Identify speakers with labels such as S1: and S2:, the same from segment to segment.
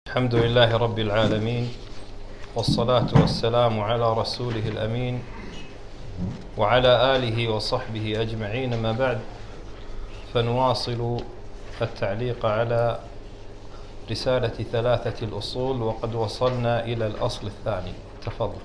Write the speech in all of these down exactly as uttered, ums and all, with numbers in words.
S1: الحمد لله رب العالمين، والصلاة والسلام على رسوله الأمين وعلى آله وصحبه أجمعين. ما بعد، فنواصل التعليق على رسالة ثلاثة الأصول، وقد وصلنا إلى الأصل الثاني. تفضل.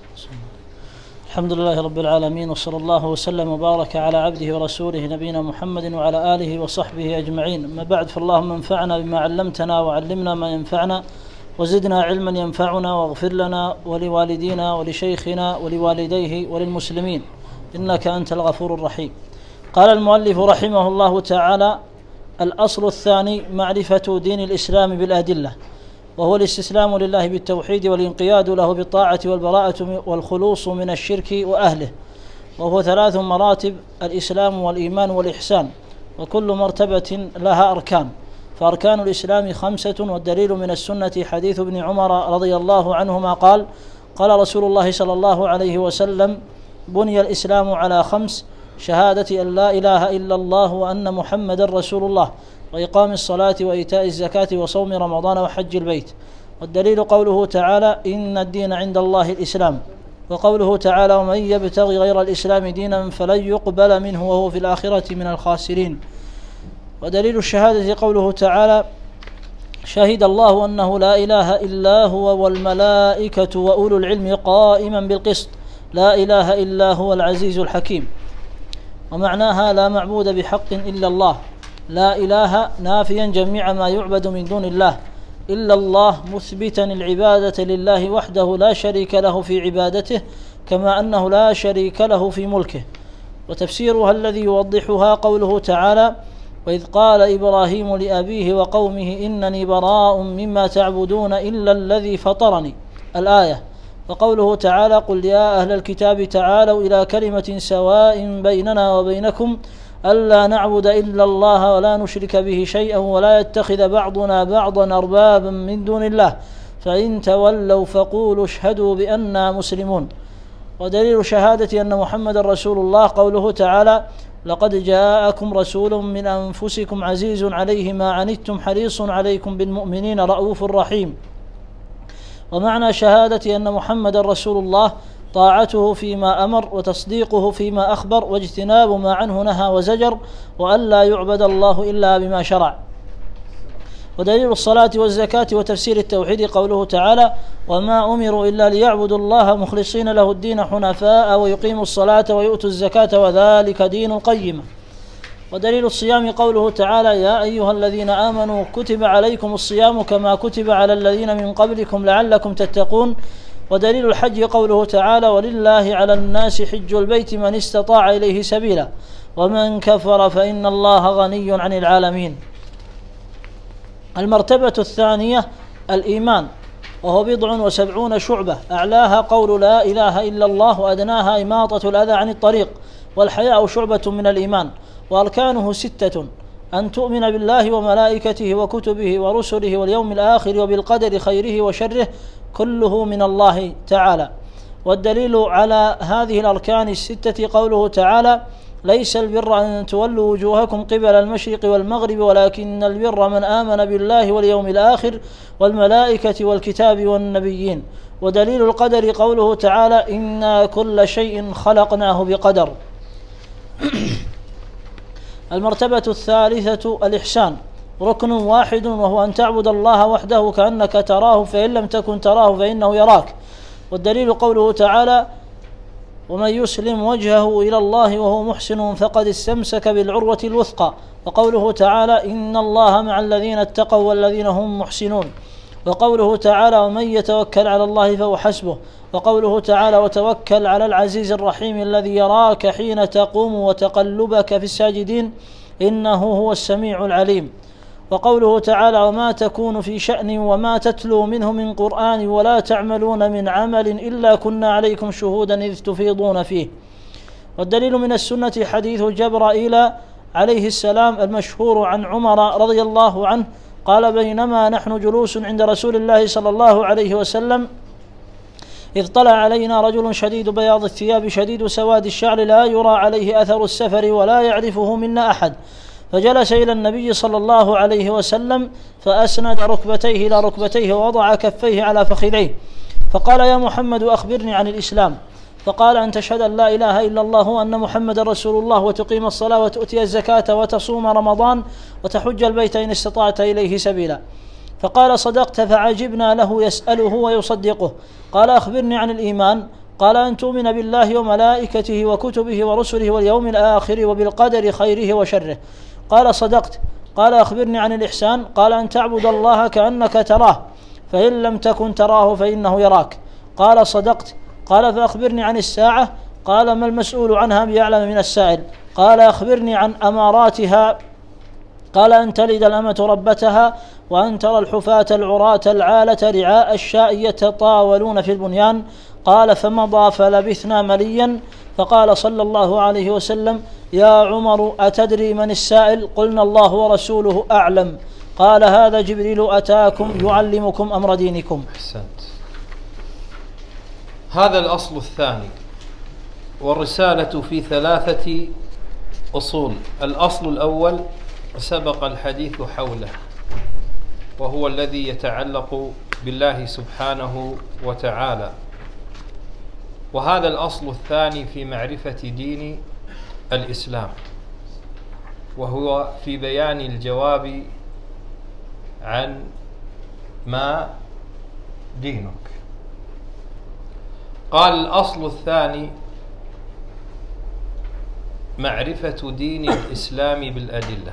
S2: الحمد لله رب العالمين، وصلى الله وسلم وبارك على عبده ورسوله نبينا محمد وعلى آله وصحبه أجمعين. أما بعد، فاللهم انفعنا بما علمتنا وعلمنا ما ينفعنا وزدنا علما ينفعنا، واغفر لنا ولوالدينا ولشيخنا ولوالديه وللمسلمين إنك أنت الغفور الرحيم. قال المؤلف رحمه الله تعالى: الأصل الثاني معرفة دين الإسلام بالأدلة، وهو الاستسلام لله بالتوحيد والانقياد له بالطاعة والبراءة والخلوص من الشرك وأهله، وهو ثلاث مراتب: الإسلام والإيمان والإحسان، وكل مرتبة لها أركان. فأركان الإسلام خمسة، والدليل من السنة حديث ابن عمر رضي الله عنهما قال: قال رسول الله صلى الله عليه وسلم: بني الإسلام على خمس: شهادة أن لا إله إلا الله وأن محمد رسول الله، وإقام الصلاة وإيتاء الزكاة وصوم رمضان وحج البيت. والدليل قوله تعالى: إن الدين عند الله الإسلام، وقوله تعالى: ومن يبتغي غير الإسلام دينا فلن يقبل منه وهو في الآخرة من الخاسرين. ودليل الشهادة قوله تعالى: شهد الله أنه لا إله إلا هو والملائكة وأولو العلم قائما بالقسط، لا إله إلا هو العزيز الحكيم. ومعناها: لا معبود بحق إلا الله. لا إله نافيا جميع ما يعبد من دون الله، إلا الله مثبتا العبادة لله وحده لا شريك له في عبادته، كما أنه لا شريك له في ملكه. وتفسيرها الذي يوضحها قوله تعالى: وإذ قال إبراهيم لأبيه وقومه إنني براء مما تعبدون إلا الذي فطرني، الآية. وقوله تعالى: قل يا أهل الكتاب تعالوا إلى كلمة سواء بيننا وبينكم ألا نعبد إلا الله ولا نشرك به شيئا ولا يتخذ بعضنا بعضا أربابا من دون الله فإن تولوا فقولوا اشهدوا بأننا مسلمون. ودليل شهادة أن محمد رسول الله قوله تعالى: لقد جاءكم رسول من أنفسكم عزيز عليه ما عنتم حريص عليكم بالمؤمنين رؤوف رحيم. ومعنى شهادة أن محمد رسول الله طاعته فيما أمر، وتصديقه فيما أخبر، واجتناب ما عنه نهى وزجر، وأن لا يعبد الله إلا بما شرع. ودليل الصلاة والزكاة وتفسير التوحيد قوله تعالى: وما أمروا إلا ليعبدوا الله مخلصين له الدين حنفاء ويقيموا الصلاة ويؤتوا الزكاة وذلك دين القيمة. ودليل الصيام قوله تعالى: يا أيها الذين آمنوا كتب عليكم الصيام كما كتب على الذين من قبلكم لعلكم تتقون. ودليل الحج قوله تعالى: ولله على الناس حج البيت من استطاع إليه سبيلا ومن كفر فإن الله غني عن العالمين. المرتبة الثانية الإيمان، وهو بضع وسبعون شعبة، أعلاها قول لا إله إلا الله، وأدناها إماطة الأذى عن الطريق، والحياء شعبة من الإيمان. وأركانه ستة: أن تؤمن بالله وملائكته وكتبه ورسله واليوم الآخر وبالقدر خيره وشره كله من الله تعالى. والدليل على هذه الأركان الستة قوله تعالى: ليس البر أن تولوا وجوهكم قبل المشرق والمغرب ولكن البر من آمن بالله واليوم الآخر والملائكة والكتاب والنبيين. ودليل القدر قوله تعالى: إنا كل شيء خلقناه بقدر. المرتبة الثالثة الإحسان، ركن واحد، وهو أن تعبد الله وحده كأنك تراه فإن لم تكن تراه فإنه يراك. والدليل قوله تعالى: ومن يسلم وجهه إلى الله وهو محسن فقد استمسك بالعروة الوثقى. وقوله تعالى: إن الله مع الذين اتقوا والذين هم محسنون. وقوله تعالى: ومن يتوكل على الله فهو حسبه. وقوله تعالى: وتوكل على العزيز الرحيم الذي يراك حين تقوم وتقلبك في الساجدين إنه هو السميع العليم. وقوله تعالى: وما تكون في شأن وما تتلو منه من قرآن ولا تعملون من عمل إلا كنا عليكم شهودا إذ تفيضون فيه. والدليل من السنة حديث جبرائيل عليه السلام المشهور عن عمر رضي الله عنه قال: بينما نحن جلوس عند رسول الله صلى الله عليه وسلم إذ طلع علينا رجل شديد بياض الثياب شديد سواد الشعر لا يرى عليه أثر السفر ولا يعرفه منا أحد، فجلس إلى النبي صلى الله عليه وسلم فأسند ركبتيه إلى ركبتيه ووضع كفيه على فخذيه، فقال: يا محمد أخبرني عن الإسلام. فقال: أن تشهد أن لا إله إلا الله وأن محمد رسول الله، وتقيم الصلاة، وتؤتي الزكاة، وتصوم رمضان، وتحج البيت إن استطعت إليه سبيلا. فقال: صدقت. فعجبنا له يسأله ويصدقه. قال: أخبرني عن الإيمان. قال: أن تؤمن بالله وملائكته وكتبه ورسله واليوم الآخر وبالقدر خيره وشره. قال: صدقت. قال: أخبرني عن الإحسان. قال: أن تعبد الله كأنك تراه، فإن لم تكن تراه فإنه يراك. قال: صدقت. قال: فأخبرني عن الساعة. قال: ما المسؤول عنها بأعلم من السائل. قال: أخبرني عن أماراتها. قال: أن تلد الأمة ربتها، وأن ترى الحفاة العراة العالة رعاء الشاء يتطاولون في البنيان. قال: فمضى فلبثنا مليا. فقال صلى الله عليه وسلم: يا عمر أتدري من السائل؟ قلنا: الله ورسوله أعلم. قال: هذا جبريل أتاكم يعلمكم أمر دينكم.
S1: أحسنت. هذا الأصل الثاني، والرسالة في ثلاثة أصول. الأصل الأول سبق الحديث حوله، وهو الذي يتعلق بالله سبحانه وتعالى. وهذا الأصل الثاني في معرفة دين الإسلام، وهو في بيان الجواب عن ما دينك. قال: الأصل الثاني معرفة دين الإسلام بالأدلة،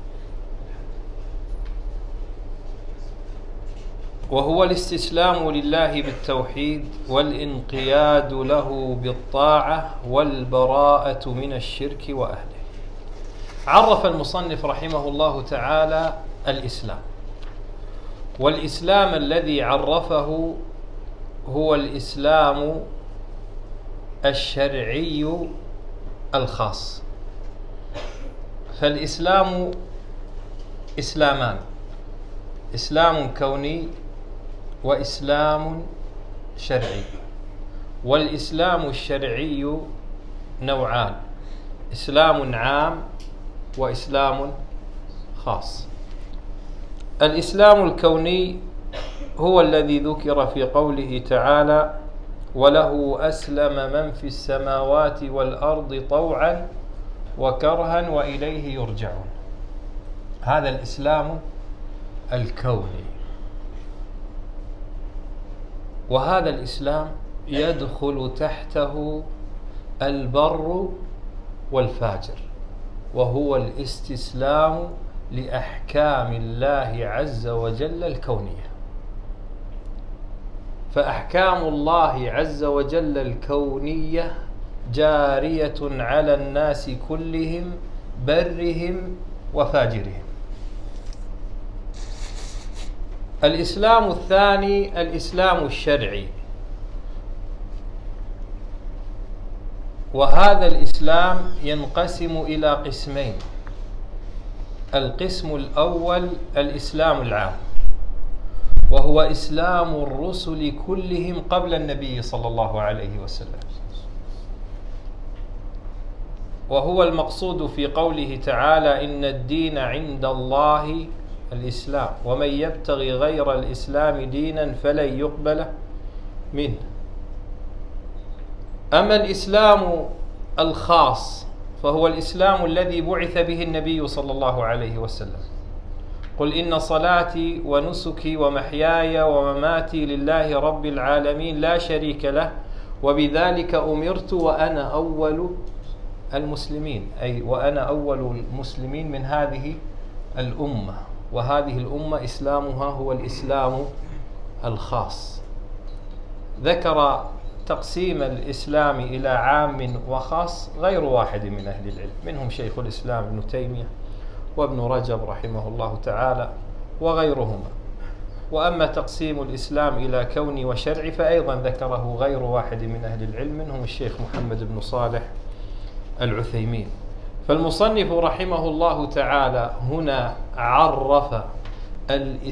S1: وهو الاستسلام لله بالتوحيد والانقياد له بالطاعة والبراءة من الشرك وأهله. عرف المصنف رحمه الله تعالى الإسلام، والإسلام الذي عرفه هو الإسلام الشرعي الخاص. فالإسلام إسلامان: إسلام كوني وإسلام شرعي. والإسلام الشرعي نوعان: إسلام عام وإسلام خاص. الإسلام الكوني هو الذي ذكر في قوله تعالى: وله أسلم من في السماوات والأرض طوعا وكرها وإليه يرجعون. هذا الإسلام الكوني. وهذا الإسلام يدخل تحته البر والفاجر، وهو الاستسلام لأحكام الله عز وجل الكونية. فأحكام الله عز وجل الكونية جارية على الناس كلهم، برهم وفاجرهم. الإسلام الثاني الإسلام الشرعي، وهذا الإسلام ينقسم إلى قسمين: القسم الأول الإسلام العام، وهو إسلام الرسل كلهم قبل النبي صلى الله عليه وسلم، وهو المقصود في قوله تعالى: إن الدين عند الله الإسلام ومن يبتغي غير الإسلام دينا فلن يقبل منه. أما الإسلام الخاص فهو الإسلام الذي بعث به النبي صلى الله عليه وسلم: قل إن صلاتي ونسكي ومحياي ومماتي لله رب العالمين لا شريك له وبذلك أمرت وأنا أول المسلمين، أي وأنا أول المسلمين من هذه الأمة. وهذه الأمة إسلامها هو الإسلام الخاص. ذكر تقسيم الإسلام إلى عام وخاص غير واحد من أهل العلم، منهم شيخ الإسلام ابن تيمية وابن رجب رحمه الله تعالى وغيرهما. وأما تقسيم الإسلام إلى كوني وشرعي فأيضا ذكره غير واحد من أهل العلم، منهم الشيخ محمد بن صالح العثيمين. فالمصنف رحمه الله تعالى هنا عرف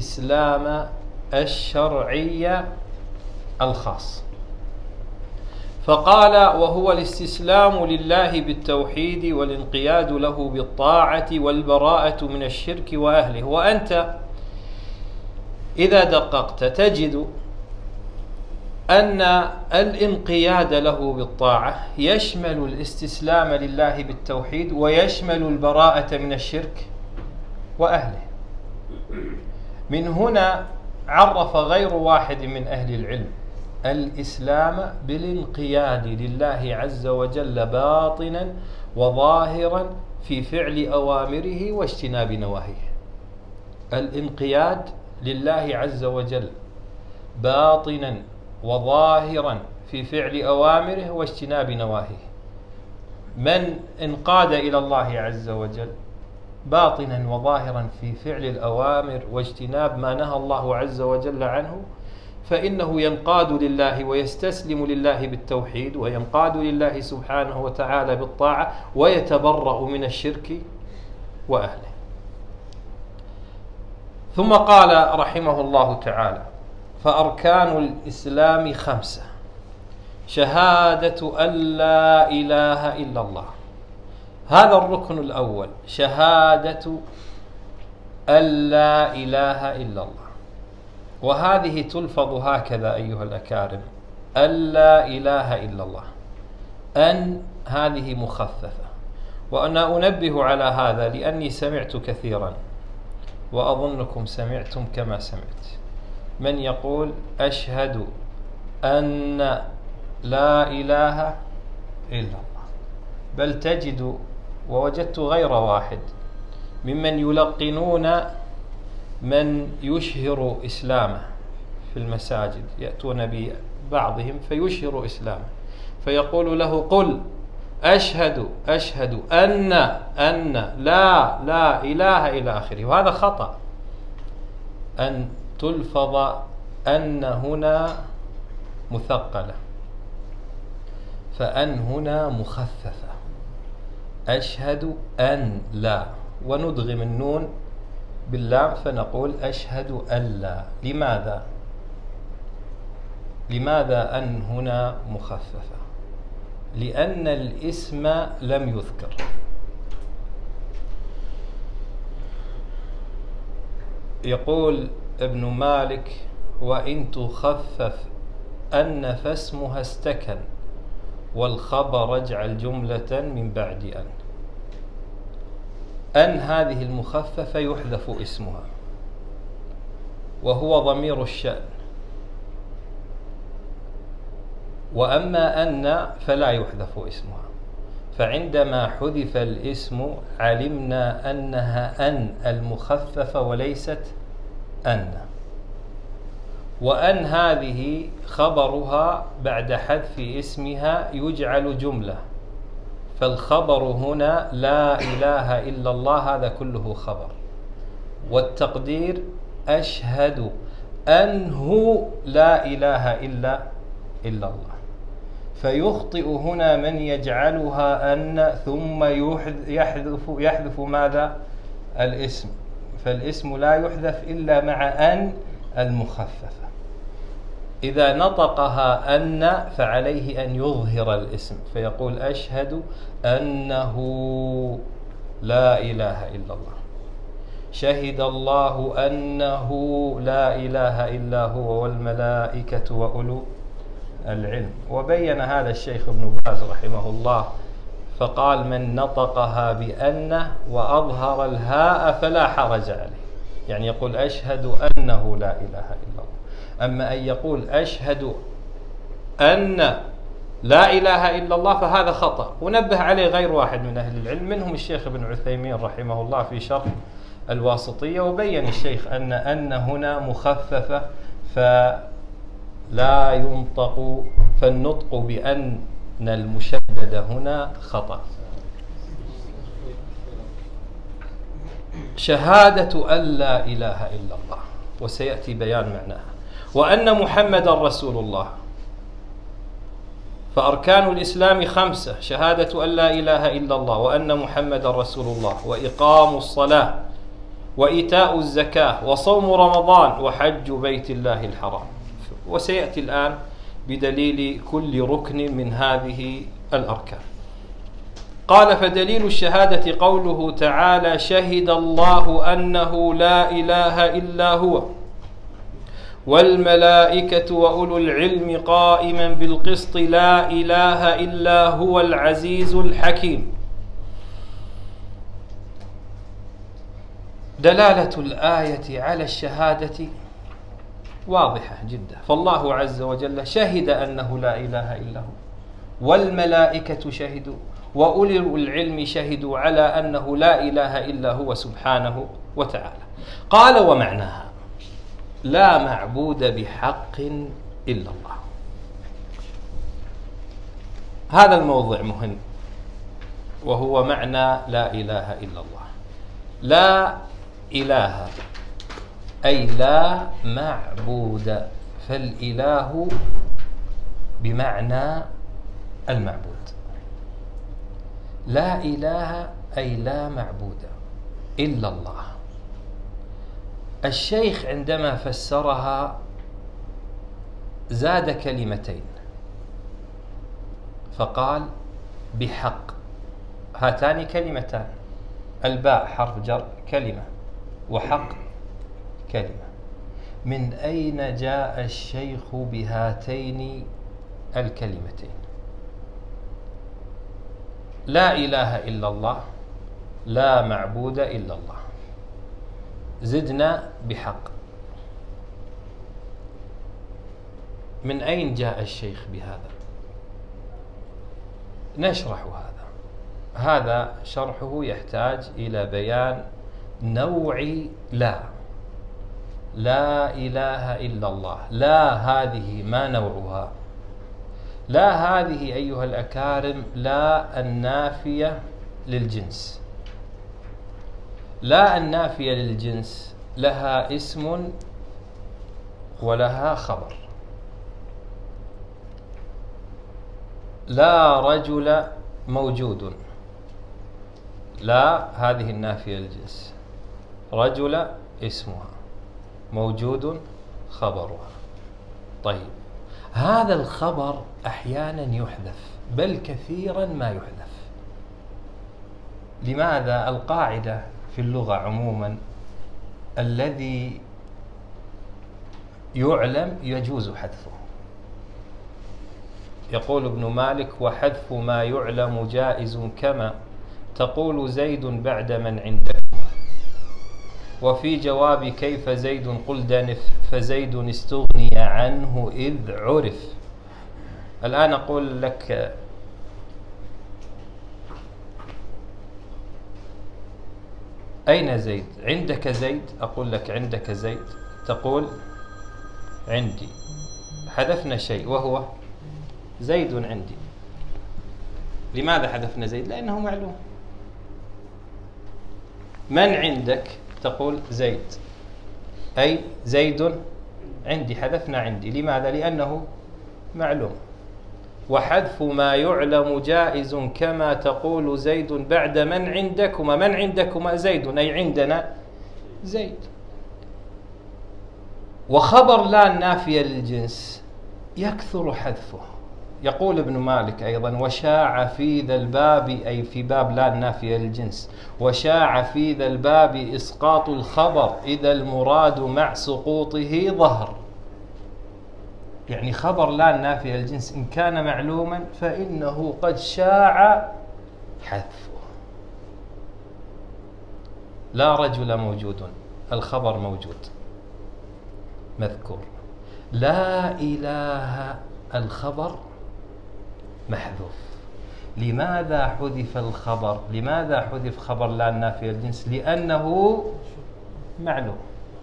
S1: الإسلام الشرعي الخاص. فقال: وهو الاستسلام لله بالتوحيد والانقياد له بالطاعة والبراءة من الشرك وأهله. وأنت إذا دققت تجد أن الانقياد له بالطاعة يشمل الاستسلام لله بالتوحيد ويشمل البراءة من الشرك وأهله. من هنا عرف غير واحد من أهل العلم الإسلام بالانقياد لله عز وجل باطنا وظاهرا في فعل أوامره واجتناب نواهيه. الانقياد لله عز وجل باطنا وظاهرا في فعل أوامره واجتناب نواهيه. من انقاد إلى الله عز وجل باطنا وظاهرا في فعل الأوامر واجتناب ما نهى الله عز وجل عنه، فإنه ينقاد لله ويستسلم لله بالتوحيد، وينقاد لله سبحانه وتعالى بالطاعة، ويتبرأ من الشرك وأهله. ثم قال رحمه الله تعالى: فأركان الإسلام خمسة: شهادة أن لا إله إلا الله، هذا الركن الأول، شهادة أن لا إله إلا الله. وهذه تلفظ هكذا أيها الأكارم: أن لا إله إلا الله. أن هذه مخففة، وأنا أنبه على هذا لأني سمعت كثيرا، وأظنكم سمعتم كما سمعت، من يقول: أشهد أن لا إله إلا الله. بل تجد، ووجدت غير واحد ممن يلقنون من يشهر إسلامه في المساجد، يأتون ببعضهم فيشهر إسلامه، فيقول له: قل أشهد أشهد أن أن لا لا إله إلى آخره. وهذا خطأ. أن تلفظ أن هنا مثقلة، فأن هنا مخففة. أشهد أن لا، وندغم النون باللام فنقول أشهد أن لا. لماذا؟ لماذا أن هنا مخففة؟ لأن الاسم لم يذكر. يقول ابن مالك: وإن تخفف أن فاسمها استكن، والخبر اجعل جملة من بعد أن. أن هذه المخففة يحذف اسمها، وهو ضمير الشأن. وأما أن فلا يحذف اسمها، فعندما حذف الاسم علمنا أنها أن المخففة وليست أن. وأن هذه خبرها بعد حذف اسمها يجعل جملة، فالخبر هنا لا إله إلا الله، هذا كله خبر، والتقدير أشهد أنه لا إله إلا إلا الله. فيخطئ هنا من يجعلها أن ثم يحذف يحذف ماذا؟ الاسم. فالاسم لا يحذف إلا مع أن المخففة. إذا نطقها أن فعليه أن يظهر الاسم، فيقول أشهد أنه لا إله إلا الله، شهد الله أنه لا إله إلا هو والملائكة وأولو العلم. وبين هذا الشيخ ابن باز رحمه الله فقال: من نطقها بأن وأظهر الهاء فلا حرج عليه، يعني يقول أشهد أنه لا إله إلا الله. أما أن يقول أشهد أن لا إله إلا الله فهذا خطأ، ونبه عليه غير واحد من أهل العلم، منهم الشيخ ابن عثيمين رحمه الله في شرح الواسطية. وبين الشيخ أن أن هنا مخففة فلا ينطق، فالنطق بأن المشدد هنا خطأ. شهادة أن لا إله إلا الله، وسيأتي بيان معناها، وأن محمدا رسول الله. فأركان الإسلام خمسة: شهادة أن لا إله إلا الله، وأن محمدا رسول الله، وإقام الصلاة، وإيتاء الزكاة، وصوم رمضان، وحج بيت الله الحرام. وسيأتي الآن بدليل كل ركن من هذه الأركان. قال: فدليل الشهادة قوله تعالى: شهد الله أنه لا إله إلا هو والملائكة وأولو العلم قائما بالقسط لا إله إلا هو العزيز الحكيم. دلالة الآية على الشهادة واضحة جدا، فالله عز وجل شهد أنه لا إله إلا هو، والملائكة شهدوا، وأولي العلم شهدوا على أنه لا إله إلا هو سبحانه وتعالى. قال: ومعناها لا معبود بحق إلا الله. هذا الموضوع مهم، وهو معنى لا إله إلا الله. لا إله أي لا معبود، فالإله بمعنى المعبود. لا إله أي لا معبود إلا الله. الشيخ عندما فسرها زاد كلمتين فقال: بحق. هاتان كلمتان، الباء حرف جر كلمة، وحق كلمة. من أين جاء الشيخ بهاتين الكلمتين؟ لا إله إلا الله، لا معبود إلا الله، زدنا بحق. من أين جاء الشيخ بهذا؟ نشرح هذا. هذا شرحه يحتاج إلى بيان نوع لا. لا إله إلا الله، لا هذه ما نوعها؟ لا هذه أيها الأكارم لا النافية للجنس. لا النافية للجنس لها اسم ولها خبر. لا رجل موجود، لا هذه النافية للجنس، رجل اسمها، موجود خبرها. طيب، هذا الخبر أحيانا يحذف، بل كثيرا ما يحذف. لماذا؟ القاعدة في اللغة عموما الذي يعلم يجوز حذفه. يقول ابن مالك: وحذف ما يعلم جائز، كما تقول زيد بعد من عندك. وفي جواب كيف زيد قل دنف، فزيد استغني عنه إذ عرف. الآن أقول لك: أين زيد؟ عندك زيد؟ أقول لك: عندك زيد؟ تقول: عندي. حذفنا شيء وهو زيد عندي. لماذا حذفنا زيد؟ لأنه معلوم. من عندك؟ تقول زيد، أي زيد عندي. حذفنا عندي. لماذا؟ لأنه معلوم. وحذف ما يعلم جائز، كما تقول زيد بعد من عندكما. من عندكما؟ زيد، أي عندنا زيد. وخبر لا النافية للجنس يكثر حذفه. يقول ابن مالك أيضا: وشاع في ذا الباب، أي في باب لا النافية للجنس، وشاع في ذا الباب إسقاط الخبر إذا المراد مع سقوطه ظهر. يعني خبر لا النافية للجنس إن كان معلوما فإنه قد شاع حذفه. لا رجل موجود، الخبر موجود مذكور. لا إله، الخبر محذوف. لماذا حذف الخبر؟ لماذا حذف خبر لا النافية للجنس؟ لأنه معلوم.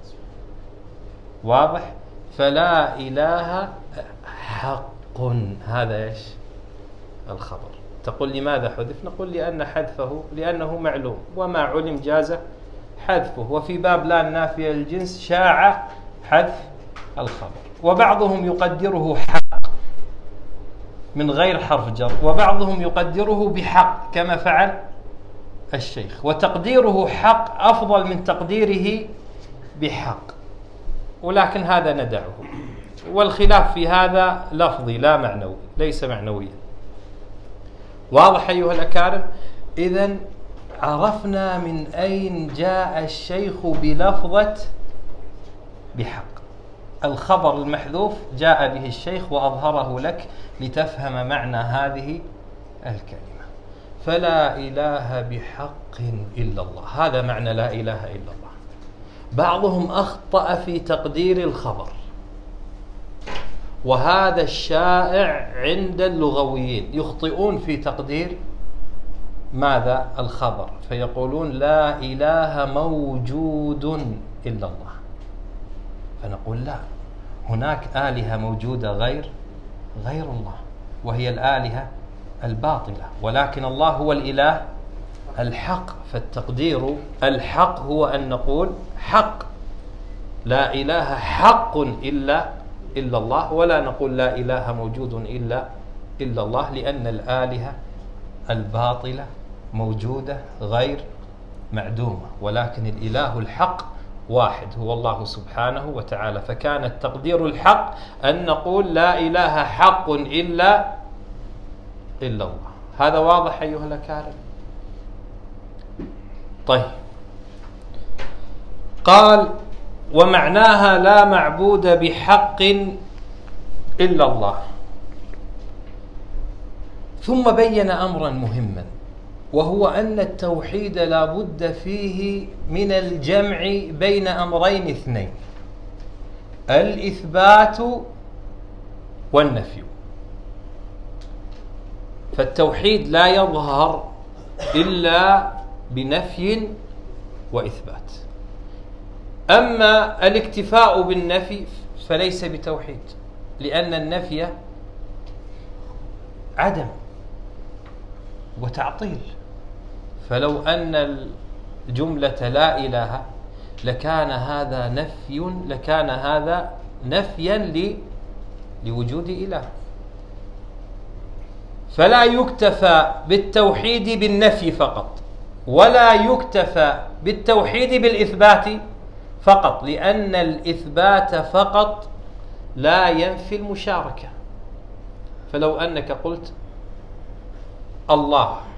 S1: واضح؟ فلا إله حق، هذا إيش؟ الخبر. تقول لماذا حذف؟ نقول لأن حذفه لأنه معلوم، وما علم جاز حذفه. وفي باب لا النافية للجنس شاع حذف الخبر. وبعضهم يقدره حق من غير حرف جر، وبعضهم يقدره بحق كما فعل الشيخ. وتقديره حق أفضل من تقديره بحق، ولكن هذا ندعه. والخلاف في هذا لفظي لا معنوي، ليس معنويا. واضح أيها الأكارم؟ إذن عرفنا من أين جاء الشيخ بلفظة بحق. الخبر المحذوف جاء به الشيخ وأظهره لك لتفهم معنى هذه الكلمة. فلا إله بحق إلا الله، هذا معنى لا إله إلا الله. بعضهم أخطأ في تقدير الخبر، وهذا الشائع عند اللغويين، يخطئون في تقدير ماذا؟ الخبر، فيقولون لا إله موجود إلا الله. فنقول لا، هناك آلهة موجودة غير غير الله، وهي الآلهة الباطلة، ولكن الله هو الإله الحق. فالتقدير الحق هو أن نقول حق، لا إله حق إلا إلا الله، ولا نقول لا إله موجود إلا إلا الله، لأن الآلهة الباطلة موجودة غير معدومة، ولكن الإله الحق واحد هو الله سبحانه وتعالى. فكان التقدير الحق أن نقول لا إله حق إلا إلا الله. هذا واضح أيها الأكارم؟ طيب، قال ومعناها لا معبود بحق إلا الله. ثم بين أمرا مهما، وهو أن التوحيد لا بد فيه من الجمع بين أمرين اثنين: الإثبات والنفي. فالتوحيد لا يظهر إلا بنفي وإثبات. أما الاكتفاء بالنفي فليس بتوحيد، لأن النفي عدم وتعطيل. فلو أن الجملة لا إله لكان هذا نفي لكان هذا نفيا لوجود إله. فلا يكتفى بالتوحيد بالنفي فقط، ولا يكتفى بالتوحيد بالإثبات فقط، لأن الإثبات فقط لا ينفي المشاركة. فلو أنك قلت الله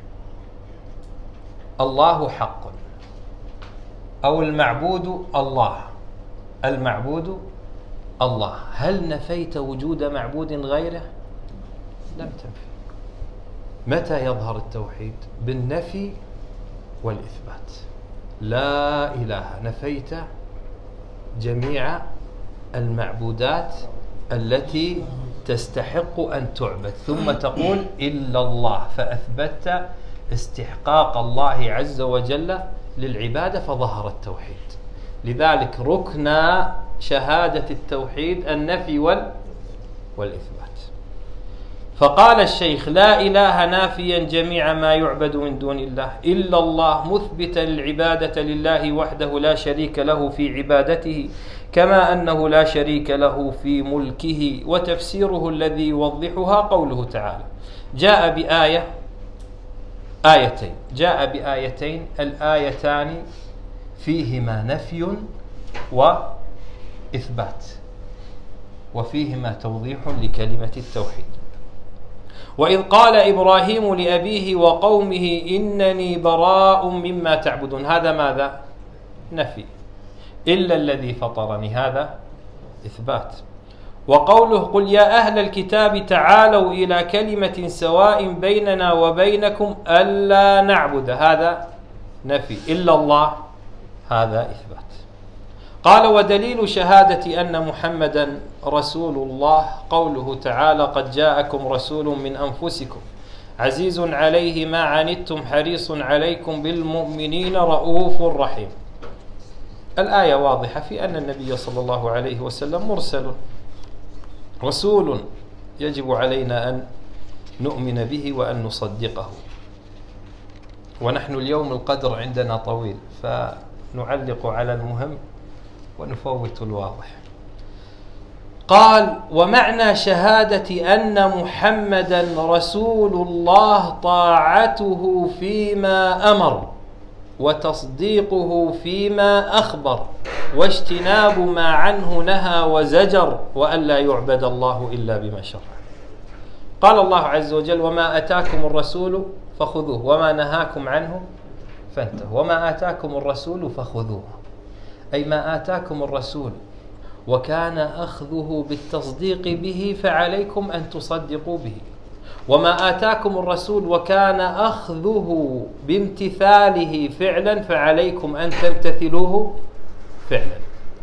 S1: الله حق، أو المعبود الله المعبود الله، هل نفيت وجود معبود غيره؟ لم تنفي. متى يظهر التوحيد؟ بالنفي والإثبات. لا إله، نفيت جميع المعبودات التي تستحق أن تعبد، ثم تقول إلا الله، فأثبتت استحقاق الله عز وجل للعبادة، فظهر التوحيد. لذلك ركن شهادة التوحيد النفي والإثبات. فقال الشيخ لا إله نافيا جميع ما يعبد من دون الله إلا الله، مثبتا العبادة لله وحده لا شريك له في عبادته، كما أنه لا شريك له في ملكه. وتفسيره الذي يوضحها قوله تعالى: جاء بآية آيتين جاء بآيتين الآيتان فيهما نفي وإثبات، وفيهما توضيح لكلمة التوحيد. وإذ قال إبراهيم لأبيه وقومه إنني براء مما تعبدون، هذا ماذا؟ نفي. إلا الذي فطرني، هذا إثبات. وقوله قل يا أهل الكتاب تعالوا إلى كلمة سواء بيننا وبينكم ألا نعبد، هذا نفي. إلا الله، هذا إثبات. قال ودليل شهادة أن محمدا رسول الله قوله تعالى قد جاءكم رسول من أنفسكم عزيز عليه ما عنتم حريص عليكم بالمؤمنين رؤوف رحيم. الآية واضحة في أن النبي صلى الله عليه وسلم مرسل رسول، يجب علينا أن نؤمن به وأن نصدقه. ونحن اليوم القدر عندنا طويل، فنعلق على المهم ونفوت الواضح. قال ومعنى شهادة أن محمدا رسول الله طاعته فيما أمر وتصديقه فيما أخبر واجتناب ما عنه نهى وزجر وألا يعبد الله إلا بما شرع. قال الله عز وجل: وما أتاكم الرسول فخذوه وما نهاكم عنه فانتهوا. وما آتاكم الرسول فخذوه، أي ما آتاكم الرسول وكان أخذه بالتصديق به فعليكم أن تصدقوا به، وما آتاكم الرسول وكان أخذه بامتثاله فعلا فعليكم أن تمتثلوه فعلا.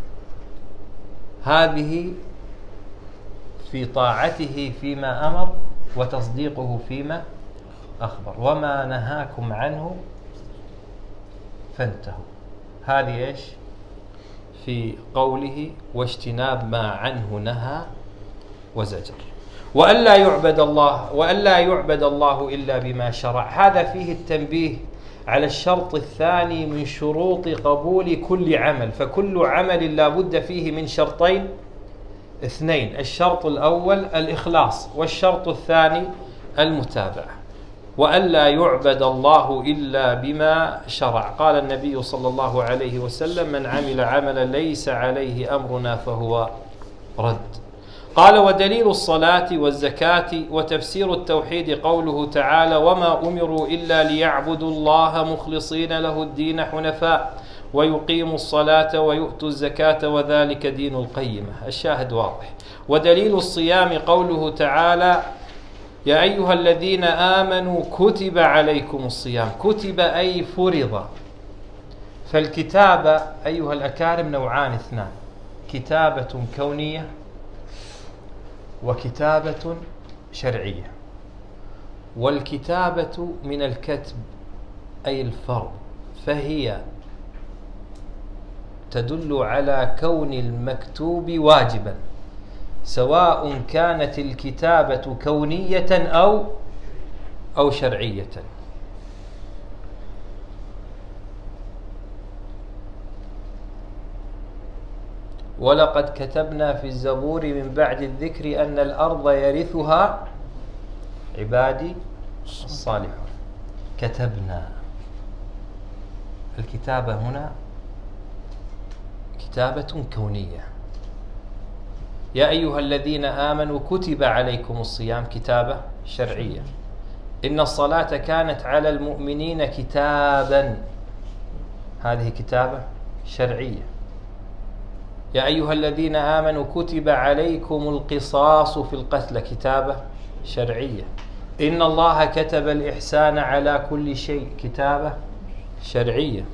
S1: هذه في طاعته فيما أمر وتصديقه فيما أخبر. وما نهاكم عنه فانتهوا، هذه إيش؟ في قوله واجتناب ما عنه نهى وزجر. وألا يعبد الله وألا يعبد الله إلا بما شرع، هذا فيه التنبيه على الشرط الثاني من شروط قبول كل عمل. فكل عمل لا بد فيه من شرطين اثنين: الشرط الأول الإخلاص، والشرط الثاني المتابعة. وألا يعبد الله إلا بما شرع. قال النبي صلى الله عليه وسلم: من عمل عملا ليس عليه أمرنا فهو رد. قال: ودليل الصلاة والزكاة وتفسير التوحيد قوله تعالى: وما أمروا إلا ليعبدوا الله مخلصين له الدين حنفاء ويقيموا الصلاة ويؤتوا الزكاة وذلك دين القيمة. الشاهد واضح. ودليل الصيام قوله تعالى: يا أيها الذين آمنوا كتب عليكم الصيام. كتب أي فرض. فالكتابة أيها الأكارم نوعان اثنان: كتابة كونية وكتابة شرعية. والكتابة من الكتب أي الفرض، فهي تدل على كون المكتوب واجبا، سواء كانت الكتابة كونية أو أو شرعية. ولقد كتبنا في الزبور من بعد الذكر أن الأرض يرثها عبادي الصالحون. كتبنا، الكتابة هنا كتابة كونية. يا أيها الذين آمنوا كتب عليكم الصيام، كتابة شرعية. إن الصلاة كانت على المؤمنين كتابا، هذه كتابة شرعية. يا أيها الذين آمنوا كتب عليكم القصاص في القتل، كتابة شرعية. إن الله كتب الإحسان على كل شيء، كتابة شرعية.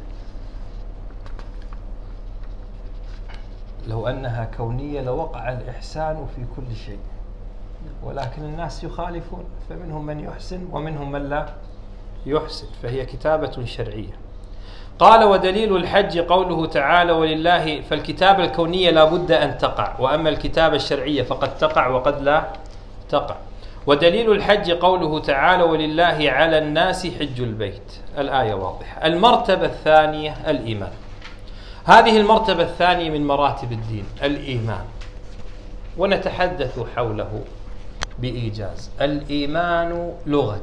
S1: لو أنها كونية لوقع الإحسان في كل شيء، ولكن الناس يخالفون، فمنهم من يحسن ومنهم من لا يحسن، فهي كتابة شرعية. قال: ودليل الحج قوله تعالى: ولله. فالكتابة الكونية لا بد أن تقع، وأما الكتابة الشرعية فقد تقع وقد لا تقع. ودليل الحج قوله تعالى: ولله على الناس حج البيت. الآية واضحة. المرتبة الثانية الإيمان. هذه المرتبة الثانية من مراتب الدين، الإيمان، ونتحدث حوله بإيجاز. الإيمان لغة،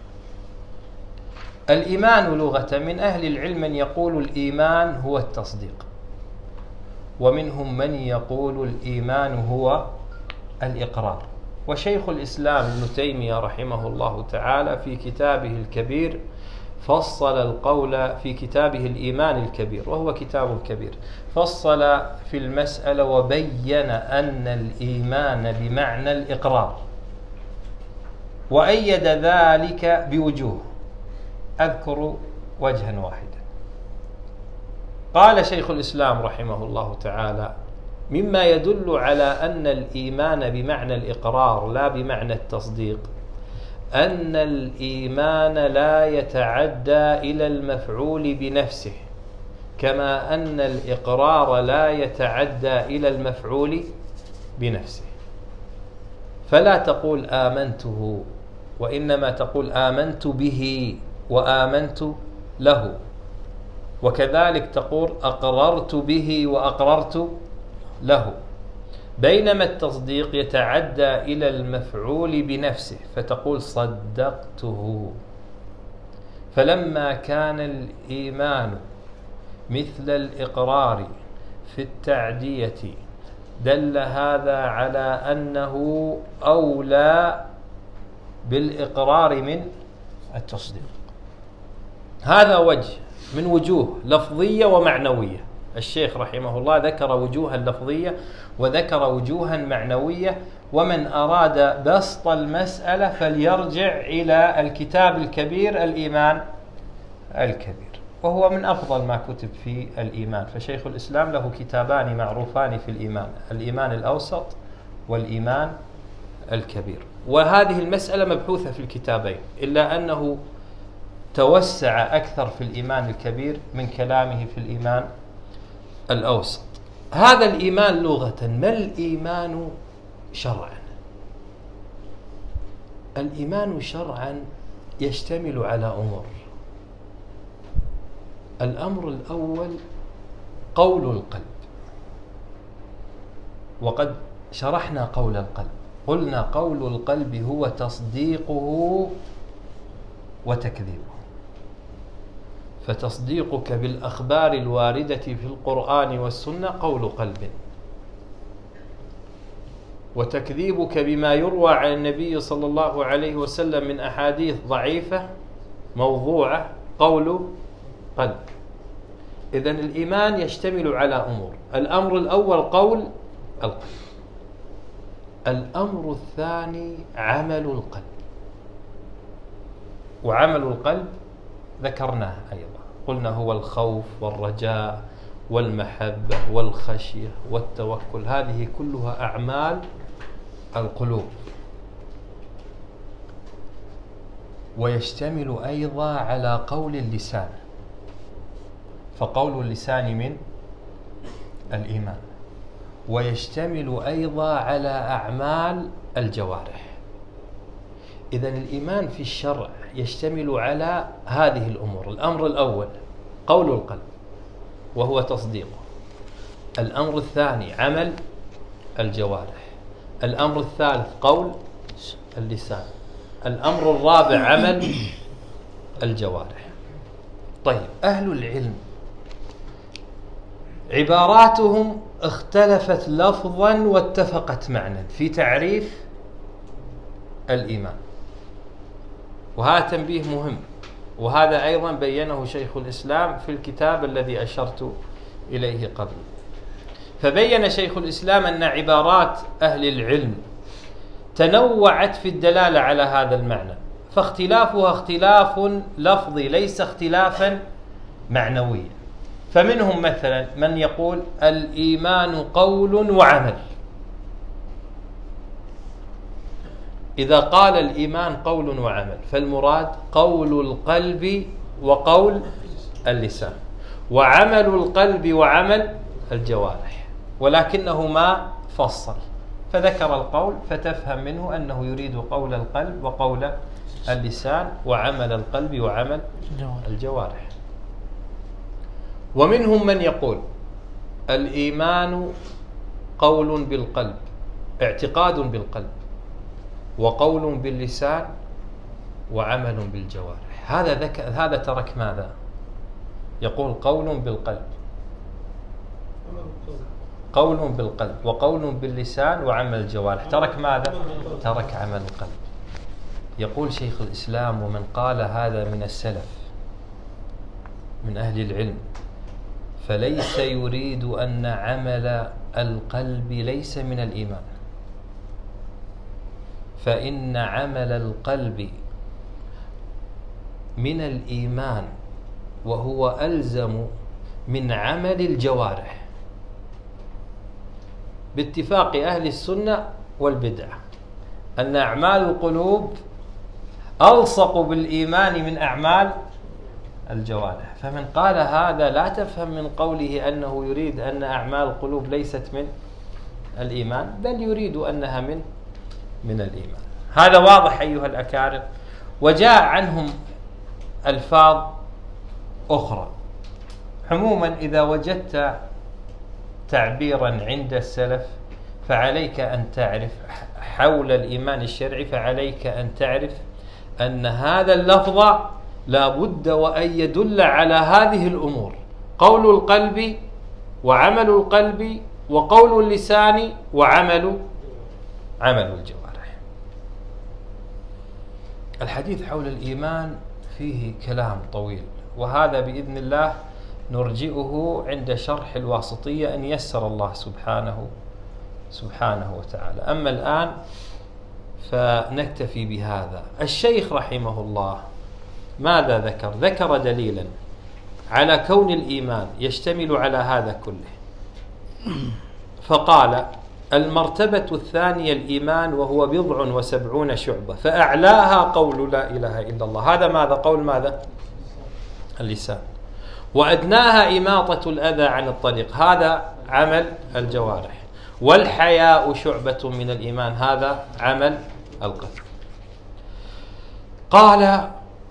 S1: الإيمان لغة من أهل العلم من يقول الإيمان هو التصديق، ومنهم من يقول الإيمان هو الإقرار. وشيخ الإسلام ابن تيمية رحمه الله تعالى في كتابه الكبير فصل القول في كتابه الإيمان الكبير، وهو كتاب كبير، فصل في المسألة وبين أن الإيمان بمعنى الإقرار، وأيد ذلك بوجوه. أذكر وجها واحدا. قال شيخ الإسلام رحمه الله تعالى: مما يدل على أن الإيمان بمعنى الإقرار لا بمعنى التصديق أن الإيمان لا يتعدى إلى المفعول بنفسه، كما أن الإقرار لا يتعدى إلى المفعول بنفسه. فلا تقول آمنته، وإنما تقول آمنت به وآمنت له، وكذلك تقول أقررت به وأقررت له. بينما التصديق يتعدى إلى المفعول بنفسه، فتقول صدقته. فلما كان الإيمان مثل الإقرار في التعدية دل هذا على أنه أولى بالإقرار من التصديق. هذا وجه من وجوه لفظية ومعنوية. الشيخ رحمه الله ذكر وجوها لفظية وذكر وجوها معنوية، ومن أراد بسط المسألة فليرجع إلى الكتاب الكبير الإيمان الكبير، وهو من أفضل ما كتب في الإيمان. فشيخ الإسلام له كتابان معروفان في الإيمان: الإيمان الأوسط والإيمان الكبير. وهذه المسألة مبحوثة في الكتابين، إلا أنه توسع أكثر في الإيمان الكبير من كلامه في الإيمان الأوسط. هذا الإيمان لغة. ما الإيمان شرعا؟ الإيمان شرعا يشتمل على أمور. الأمر الأول قول القلب، وقد شرحنا قول القلب، قلنا قول القلب هو تصديقه وتكذيبه. فتصديقك بالأخبار الواردة في القرآن والسنة قول قلب، وتكذيبك بما يروى عن النبي صلى الله عليه وسلم من أحاديث ضعيفة موضوعة قول قلب. إذن الإيمان يشتمل على أمور. الأمر الأول قول القلب. الأمر الثاني عمل القلب، وعمل القلب ذكرناه أيضا، قلنا هو الخوف والرجاء والمحبة والخشية والتوكل. هذه كلها أعمال القلوب. ويشتمل أيضا على قول اللسان، فقول اللسان من الإيمان. ويشتمل أيضا على أعمال الجوارح. إذن الإيمان في الشرع يشتمل على هذه الأمور. الأمر الأول قول القلب وهو تصديقه. الأمر الثاني عمل الجوارح. الأمر الثالث قول اللسان. الأمر الرابع عمل الجوارح. طيب، أهل العلم عباراتهم اختلفت لفظا واتفقت معنى في تعريف الإيمان، وهذا تنبيه مهم، وهذا أيضا بينه شيخ الإسلام في الكتاب الذي أشرت إليه قبل. فبين شيخ الإسلام أن عبارات أهل العلم تنوعت في الدلالة على هذا المعنى، فاختلافها اختلاف لفظي ليس اختلافا معنويا. فمنهم مثلا من يقول الإيمان قول وعمل. إذا قال الإيمان قول وعمل فالمراد قول القلب وقول اللسان، وعمل القلب وعمل الجوارح، ولكنه ما فصل، فذكر القول فتفهم منه أنه يريد قول القلب وقول اللسان وعمل القلب وعمل الجوارح. ومنهم من يقول الإيمان قول بالقلب، اعتقاد بالقلب، وقول باللسان وعمل بالجوارح. هذا ذك... هذا ترك ماذا؟ يقول قول بالقلب، قول بالقلب وقول باللسان وعمل الجوارح. ترك ماذا؟ ترك عمل القلب. يقول شيخ الإسلام: ومن قال هذا من السلف من أهل العلم فليس يريد أن عمل القلب ليس من الإيمان، فإن عمل القلب من الإيمان وهو ألزم من عمل الجوارح، باتفاق أهل السنة والبدعة أن أعمال القلوب ألصق بالإيمان من أعمال الجوارح. فمن قال هذا لا تفهم من قوله أنه يريد أن أعمال القلوب ليست من الإيمان، بل يريد أنها من من الإيمان. هذا واضح أيها الأكارم. وجاء عنهم ألفاظ أخرى. عموما إذا وجدت تعبيرا عند السلف فعليك أن تعرف حول الإيمان الشرعي، فعليك أن تعرف أن هذا اللفظ لا بد وأن يدل على هذه الأمور: قول القلب وعمل القلب وقول اللسان وعمل عمل الجوارح. الحديث حول الإيمان فيه كلام طويل، وهذا بإذن الله نرجئه عند شرح الواسطية إن يسر الله سبحانه سبحانه وتعالى. أما الآن فنكتفي بهذا. الشيخ رحمه الله ماذا ذكر؟ ذكر دليلا على كون الإيمان يشتمل على هذا كله، فقال: المرتبة الثانية الإيمان، وهو بضع وسبعون شعبة، فأعلاها قول لا إله إلا الله. هذا ماذا؟ قول ماذا؟ اللسان. وأدناها إماطة الأذى عن الطريق، هذا عمل الجوارح. والحياء شعبة من الإيمان، هذا عمل القلب. قال: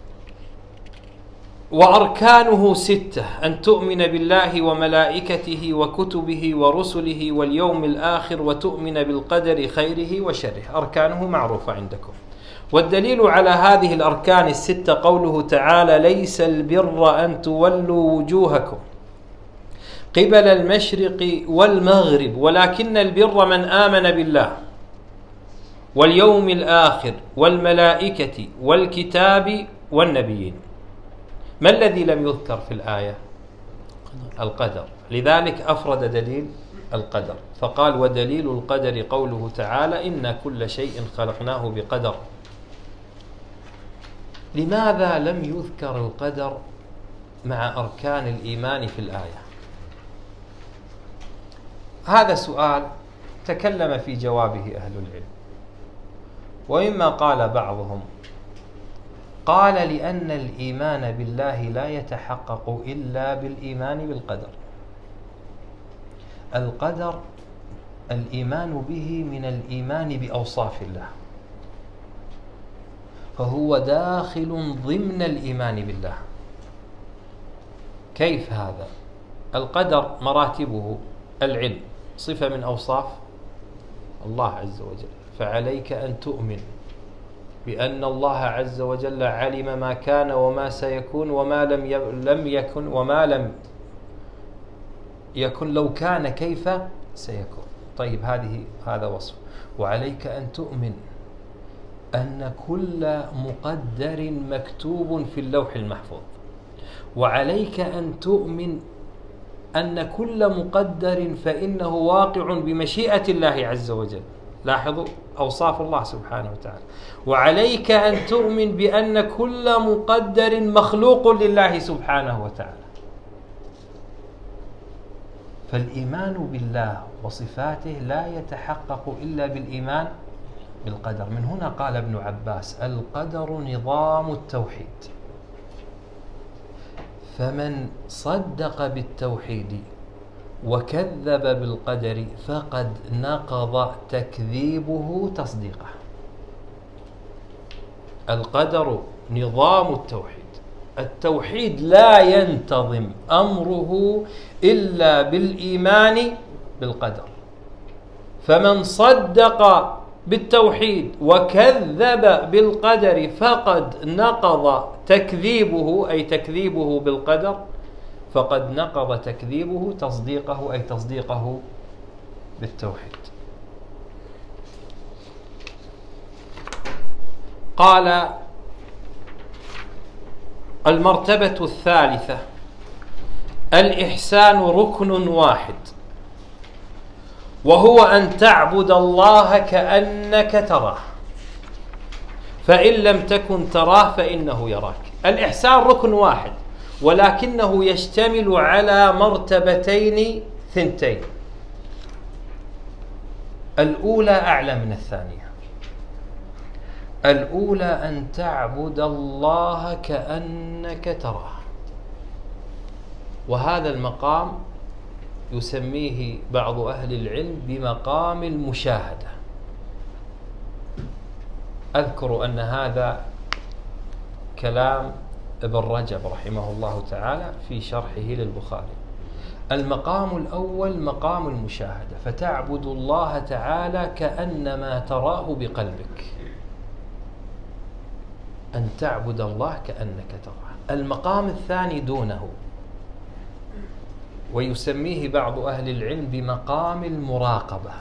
S1: وأركانه ستة: أن تؤمن بالله وملائكته وكتبه ورسله واليوم الآخر، وتؤمن بالقدر خيره وشره. أركانه معروفة عندكم. والدليل على هذه الأركان الستة قوله تعالى: ليس البر أن تولوا وجوهكم قبل المشرق والمغرب ولكن البر من آمن بالله واليوم الآخر والملائكة والكتاب والنبيين. ما الذي لم يذكر في الآية؟ القدر. لذلك أفرد دليل القدر فقال: ودليل القدر قوله تعالى: إن كل شيء خلقناه بقدر. لماذا لم يذكر القدر مع أركان الإيمان في الآية؟ هذا سؤال تكلم في جوابه أهل العلم، ومما قال بعضهم قال: لأن الإيمان بالله لا يتحقق إلا بالإيمان بالقدر. القدر الإيمان به من الإيمان بأوصاف الله، فهو داخل ضمن الإيمان بالله. كيف هذا؟ القدر مراتبه: العلم صفة من أوصاف الله عز وجل، فعليك أن تؤمن بأن الله عز وجل علم ما كان وما سيكون وما لم لم يكن وما لم يكن لو كان كيف سيكون. طيب، هذه هذا وصف. وعليك أن تؤمن أن كل مقدر مكتوب في اللوح المحفوظ. وعليك أن تؤمن أن كل مقدر فإنه واقع بمشيئة الله عز وجل. لاحظوا أوصاف الله سبحانه وتعالى. وعليك أن تؤمن بأن كل مقدر مخلوق لله سبحانه وتعالى. فالإيمان بالله وصفاته لا يتحقق إلا بالإيمان بالقدر. من هنا قال ابن عباس: القدر نظام التوحيد، فمن صدق بالتوحيد وكذب بالقدر فقد نقض تكذيبه تصديقه. القدر نظام التوحيد. التوحيد لا ينتظم أمره إلا بالإيمان بالقدر، فمن صدق بالتوحيد وكذب بالقدر فقد نقض تكذيبه، أي تكذيبه بالقدر، فقد نقض تكذيبه تصديقه، أي تصديقه بالتوحيد. قال: المرتبة الثالثة الإحسان ركن واحد، وهو أن تعبد الله كأنك تراه، فإن لم تكن تراه فإنه يراك. الإحسان ركن واحد، ولكنه يشتمل على مرتبتين ثنتين. الأولى أعلى من الثانية. الأولى أن تعبد الله كأنك تراه، وهذا المقام يسميه بعض أهل العلم بمقام المشاهدة. أذكر أن هذا كلام ابن رجب رحمه الله تعالى في شرحه للبخاري. المقام الأول مقام المشاهدة، فتعبد الله تعالى كأنما تراه بقلبك. أن تعبد الله كأنك تراه. المقام الثاني دونه، ويسميه بعض أهل العلم بمقام المراقبة،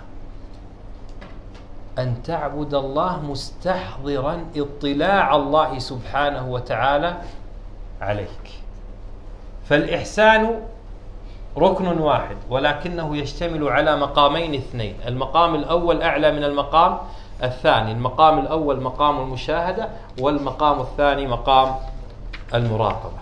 S1: أن تعبد الله مستحضرا اطلاع الله سبحانه وتعالى عليك. فالإحسان ركن واحد ولكنه يشتمل على مقامين اثنين. المقام الأول أعلى من المقام الثاني. المقام الأول مقام المشاهدة، والمقام الثاني مقام المراقبة.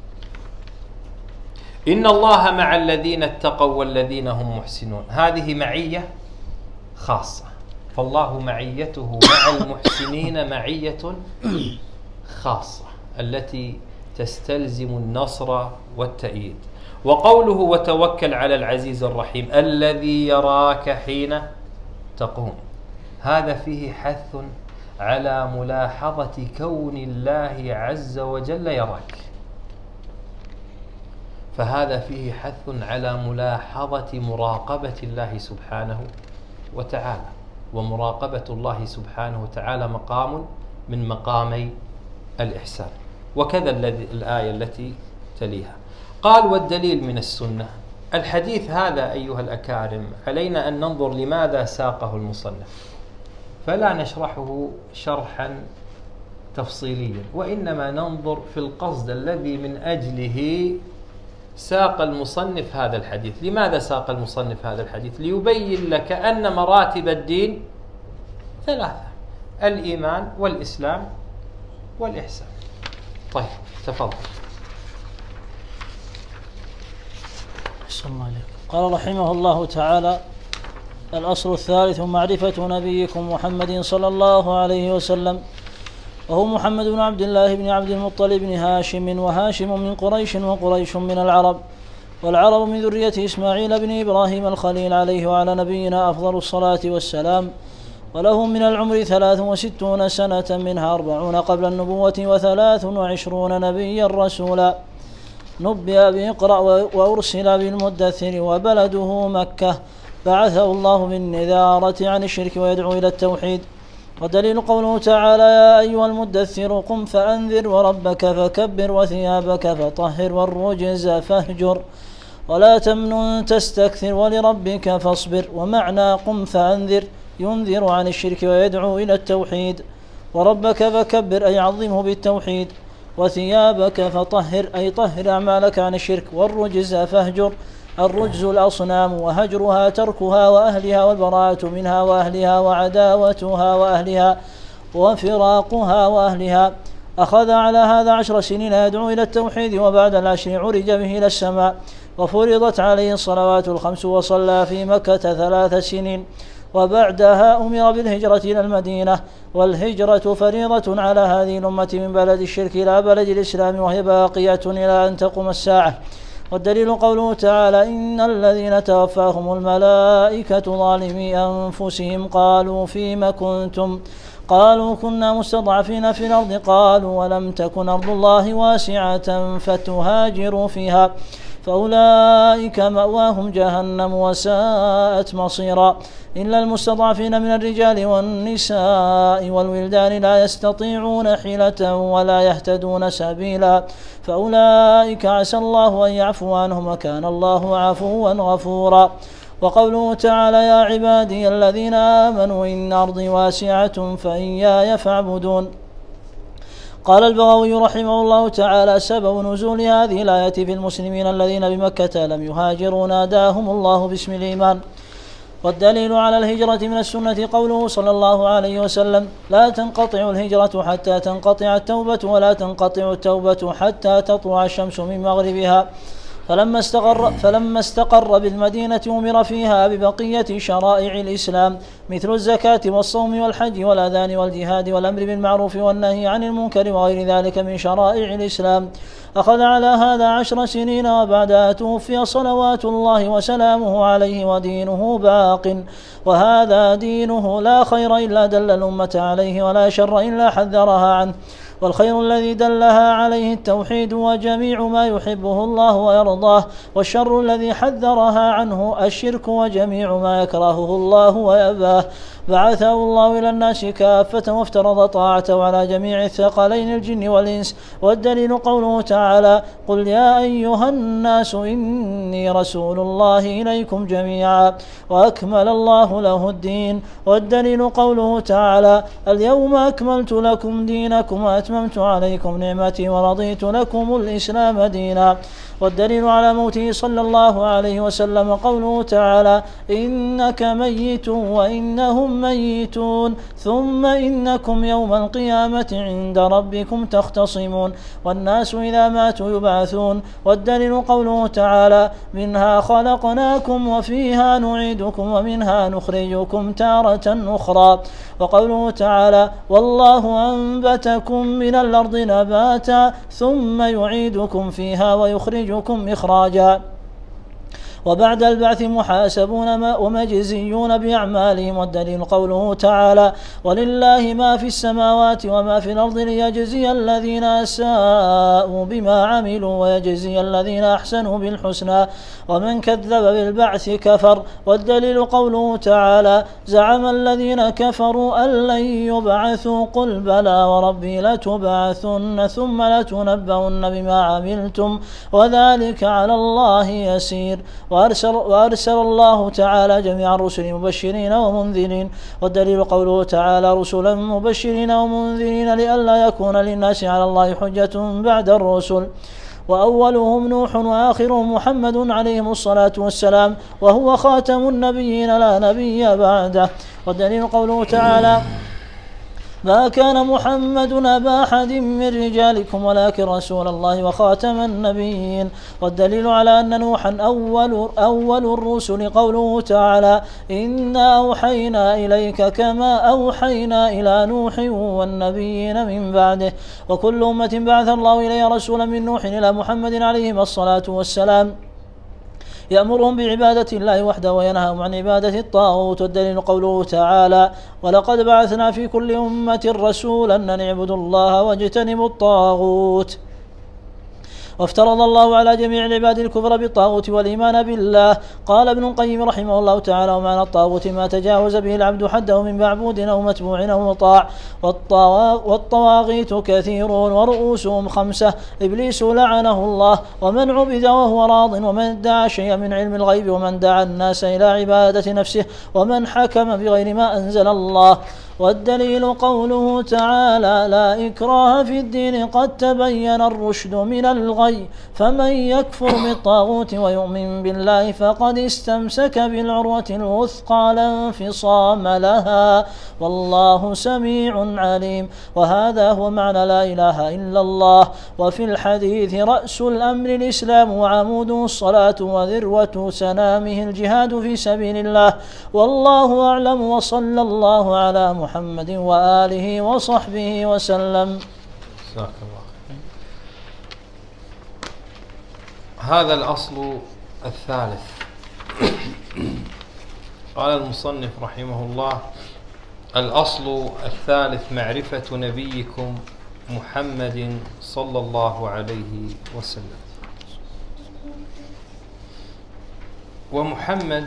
S1: إن الله مع الذين اتقوا والذين هم محسنون، هذه معية خاصة، فالله معيته مع المحسنين معية خاصة التي تستلزم النصر والتأييد. وقوله وتوكل على العزيز الرحيم الذي يراك حين تقوم، هذا فيه حث على ملاحظة كون الله عز وجل يراك، فهذا فيه حث على ملاحظة مراقبة الله سبحانه وتعالى. ومراقبة الله سبحانه وتعالى مقام من مقامي الإحسان. وكذا الآية التي تليها. قال والدليل من السنة. الحديث هذا أيها الأكارم علينا أن ننظر لماذا ساقه المصنف، فلا نشرحه شرحا تفصيليا، وإنما ننظر في القصد الذي من أجله ساق المصنف هذا الحديث. لماذا ساق المصنف هذا الحديث؟ ليبين لك أن مراتب الدين ثلاثة: الإيمان والإسلام والإحسان. طيب تفضل.
S2: قال رحمه الله تعالى: الأصل الثالث معرفة نبيكم محمد صلى الله عليه وسلم، وهو محمد بن عبد الله بن عبد المطلب بن هاشم، وهاشم من قريش، وقريش من العرب، والعرب من ذرية إسماعيل بن إبراهيم الخليل عليه وعلى نبينا أفضل الصلاة والسلام. وله من العمر ثلاث وستون سنة، منها أربعون قبل النبوة وثلاث وعشرون نبيا رسولا. نبئ بإقرأ وأرسل بالمدثر، وبلده مكة، بعثه الله بالنذارة عن الشرك ويدعو إلى التوحيد. ودليل قوله تعالى: يا أيها المدثر قم فأنذر وربك فكبر وثيابك فطهر والرجز فاهجر ولا تمنن تستكثر ولربك فاصبر. ومعنى قم فأنذر ينذر عن الشرك ويدعو إلى التوحيد، وربك فكبر أي عظمه بالتوحيد، وثيابك فطهر أي طهر أعمالك عن الشرك، والرجز فاهجر الرجز الأصنام، وهجرها تركها وأهلها، والبراءة منها وأهلها، وعداوتها وأهلها، وفراقها وأهلها. أخذ على هذا عشر سنين يدعو إلى التوحيد، وبعد العشر عرج به إلى السماء، وفرضت عليه الصلوات الخمس، وصلى في مكة ثلاث سنين، وبعدها أمر بالهجرة إلى المدينة. والهجرة فريضة على هذه الأمة من بلد الشرك إلى بلد الإسلام، وهي باقية إلى أن تقوم الساعة. والدليل قوله تعالى: إن الذين توفاهم الملائكة ظالمي أنفسهم قالوا فيم كنتم؟ قالوا كنا مستضعفين في الأرض. قالوا ولم تكن أرض الله واسعة فتهاجروا فيها، فأولئك مأواهم جهنم وساءت مصيرا. إلا المستضعفين من الرجال والنساء والولدان لا يستطيعون حيلة ولا يهتدون سبيلا، فأولئك عسى الله أن يعفو عنهم، وكان الله عفوا غفورا. وقوله تعالى: يا عبادي الذين آمنوا إن أرضي واسعة فإياي فاعبدون. قال البغوي رحمه الله تعالى: سبب نزول هذه الآية في المسلمين الذين بمكة لم يهاجروا ناداهم الله باسم الإيمان. والدليل على الهجرة من السنة قوله صلى الله عليه وسلم: لا تنقطع الهجرة حتى تنقطع التوبة، ولا تنقطع التوبة حتى تطلع الشمس من مغربها. فلما استقر, فلما استقر بالمدينة أمر فيها ببقية شرائع الإسلام، مثل الزكاة والصوم والحج والأذان والجهاد والأمر بالمعروف والنهي عن المنكر وغير ذلك من شرائع الإسلام. أخذ على هذا عشر سنين، وبعدها توفي صلوات الله وسلامه عليه، ودينه باق، وهذا دينه لا خير إلا دل الأمة عليه، ولا شر إلا حذرها عنه. والخير الذي دلها عليه التوحيد وجميع ما يحبه الله ويرضاه، والشر الذي حذرها عنه الشرك وجميع ما يكرهه الله ويأباه. بعثه الله إلى الناس كافة وافترض طاعته على جميع الثقلين الجن والإنس. والدليل قوله تعالى: قل يا أيها الناس إني رسول الله إليكم جميعا وأكمل الله له الدين. والدليل قوله تعالى: اليوم أكملت لكم دينكم وأتممت عليكم نعمتي ورضيت لكم الإسلام دينا. والدليل على موته صلى الله عليه وسلم قوله تعالى: إنك ميت وإنهم ميتون ثم إنكم يوم القيامة عند ربكم تختصمون والناس إذا ماتوا يبعثون. والدليل قوله تعالى: منها خلقناكم وفيها نعيدكم ومنها نخرجكم تارة أخرى. وقوله تعالى: والله أنبتكم من الأرض نباتا ثم يعيدكم فيها ويخرجكم إخراجا. وبعد البعث محاسبون ومجزيون بأعمالهم. والدليل قوله تعالى: ولله ما في السماوات وما في الأرض ليجزي الذين أساءوا بما عملوا ويجزي الذين أحسنوا بالحسنى ومن كذب بالبعث كفر. والدليل قوله تعالى: زعم الذين كفروا أن لن يبعثوا قل بلى وربي لتبعثن ثم لتنبؤن بما عملتم وذلك على الله يسير. وأرسل, وأرسل الله تعالى جميع الرسل مبشرين ومنذرين. والدليل قوله تعالى: رسلا مبشرين ومنذرين لئلا يكون للناس على الله حجة بعد الرسل. وأولهم نوح وآخرهم محمد عليهم الصلاة والسلام وهو خاتم النبيين لا نبي بعده. والدليل قوله تعالى: ما كان محمد أبا أحد من رجالكم ولكن رسول الله وخاتم النبيين. والدليل على أن نوحا أول, أول الرسل قوله تعالى: إنا أوحينا إليك كما أوحينا إلى نوح والنبيين من بعده. وكل أمة بعث الله إليها رسولا من نوح إلى محمد عليهم الصلاة والسلام يأمرهم بعبادة الله وحده وينهاهم عن عبادة الطاغوت. والدليل قوله تعالى: ولقد بعثنا في كل أمة رسولا أن اعبدوا الله واجتنبوا الطاغوت. وافترض الله على جميع العباد الكفر بالطاغوت والإيمان بالله. قال ابن القيم رحمه الله تعالى: ومعنى الطاغوت ما تجاوز به العبد حده من معبود أو متبوع أو مطاع. والطواغيت كثيرون ورؤوسهم خمسة: إبليس لعنه الله ومن عبد وهو راض ومن ادعى شيئا من علم الغيب ومن دعا الناس إلى عبادة نفسه ومن حكم بغير ما أنزل الله. والدليل قوله تعالى: لا إكراه في الدين قد تبين الرشد من الغي فمن يكفر بالطاغوت ويؤمن بالله فقد استمسك بالعروة الوثقى لا انفصام لها والله سميع عليم. وهذا هو معنى لا إله إلا الله. وفي الحديث: رأس الأمر الإسلام وعموده الصلاة وذروة سنامه الجهاد في سبيل الله. والله أعلم وصلى الله على محمد محمد وآله وصحبه وسلم.
S1: جزاك الله خير. هذا الأصل الثالث. قال المصنف رحمه الله: الأصل الثالث معرفة نبيكم محمد صلى الله عليه وسلم. ومحمد،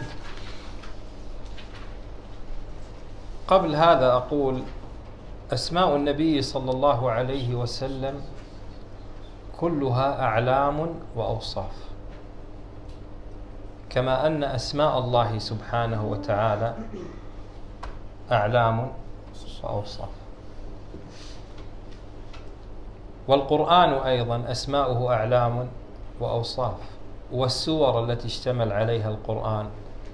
S1: قبل هذا أقول أسماء النبي صلى الله عليه وسلم كلها أعلام وأوصاف، كما أن أسماء الله سبحانه وتعالى أعلام وأوصاف. والقرآن أيضا أسماؤه أعلام وأوصاف، والسور التي اشتمل عليها القرآن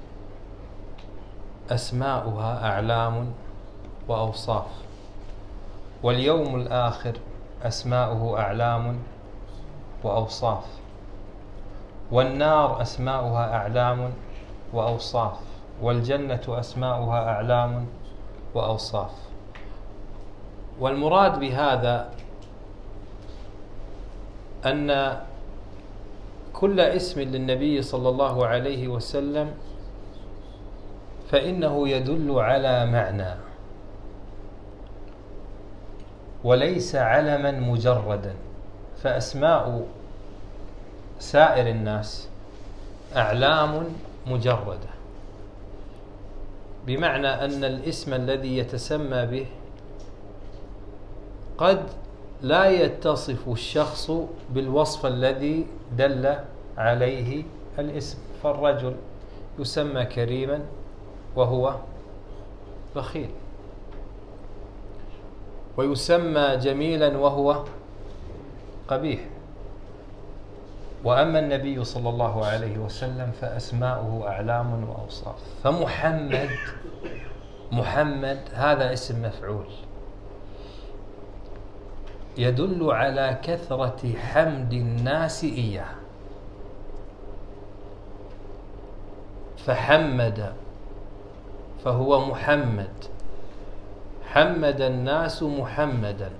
S1: أسماؤها أعلام وأوصاف. واليوم الآخر أسماؤه أعلام وأوصاف. والنار أسماؤها أعلام وأوصاف. والجنة أسماؤها أعلام وأوصاف. والمراد بهذا أن كل اسم للنبي صلى الله عليه وسلم فإنه يدل على معنى وليس علما مجردا. فأسماء سائر الناس أعلام مجردة، بمعنى أن الاسم الذي يتسمى به قد لا يتصف الشخص بالوصف الذي دل عليه الاسم، فالرجل يسمى كريما وهو بخيل، ويسمى جميلا وهو قبيح. وأما النبي صلى الله عليه وسلم فأسماؤه أعلام وأوصاف. فمحمد محمد هذا اسم مفعول يدل على كثرة حمد الناس إياه، فحمد فهو محمد، حمد الناس محمدا،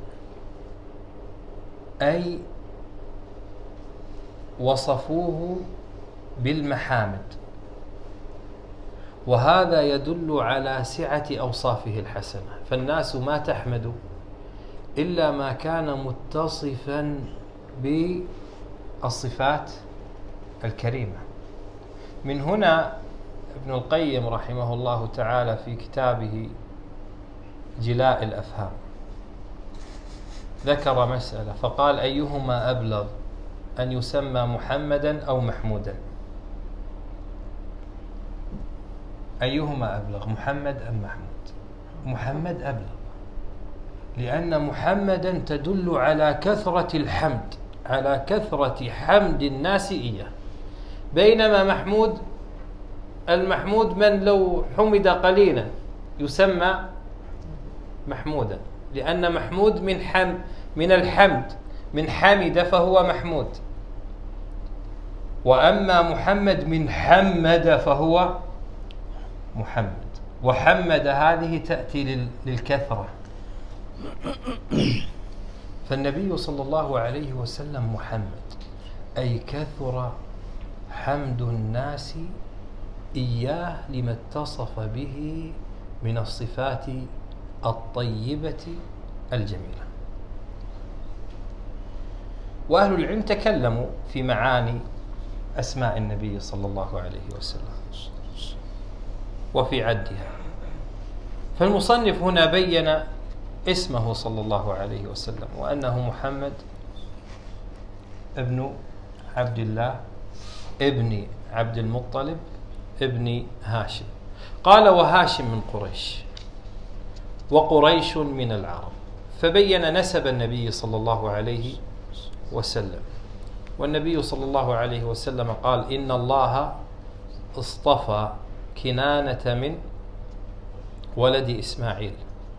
S1: أي وصفوه بالمحامد، وهذا يدل على سعة أوصافه الحسنة. فالناس ما تحمد إلا ما كان متصفا بالصفات الكريمة. من هنا ابن القيم رحمه الله تعالى في كتابه جلاء الأفهام ذكر مسألة فقال: أيهما أبلغ، أن يسمى محمدا أو محمودا؟ أيهما أبلغ، محمد أم محمود؟ محمد أبلغ، لأن محمدا تدل على كثرة الحمد، على كثرة حمد الناس إياه، بينما محمود المحمود من لو حمد قليلا يسمى محمودا، لأن محمود من حم من الحمد، من حمد فهو محمود. وأما محمد من حمد فهو محمد، وحمد هذه تأتي للكثرة. فالنبي صلى الله عليه وسلم محمد، أي كثر حمد الناس إياه لما اتصف به من الصفات الطيبة الجميلة. وأهل العلم تكلموا في معاني أسماء النبي صلى الله عليه وسلم وفي عدها، فالمصنف هنا بين اسمه صلى الله عليه وسلم وأنه محمد ابن عبد الله ابن عبد المطلب ابن هاشم. قال: وهاشم من قريش، وقريش من العرب. فبين نسب النبي صلى الله عليه وسلم. والنبي صلى الله عليه وسلم قال: إن الله اصطفى كنانة من ولد إسماعيل،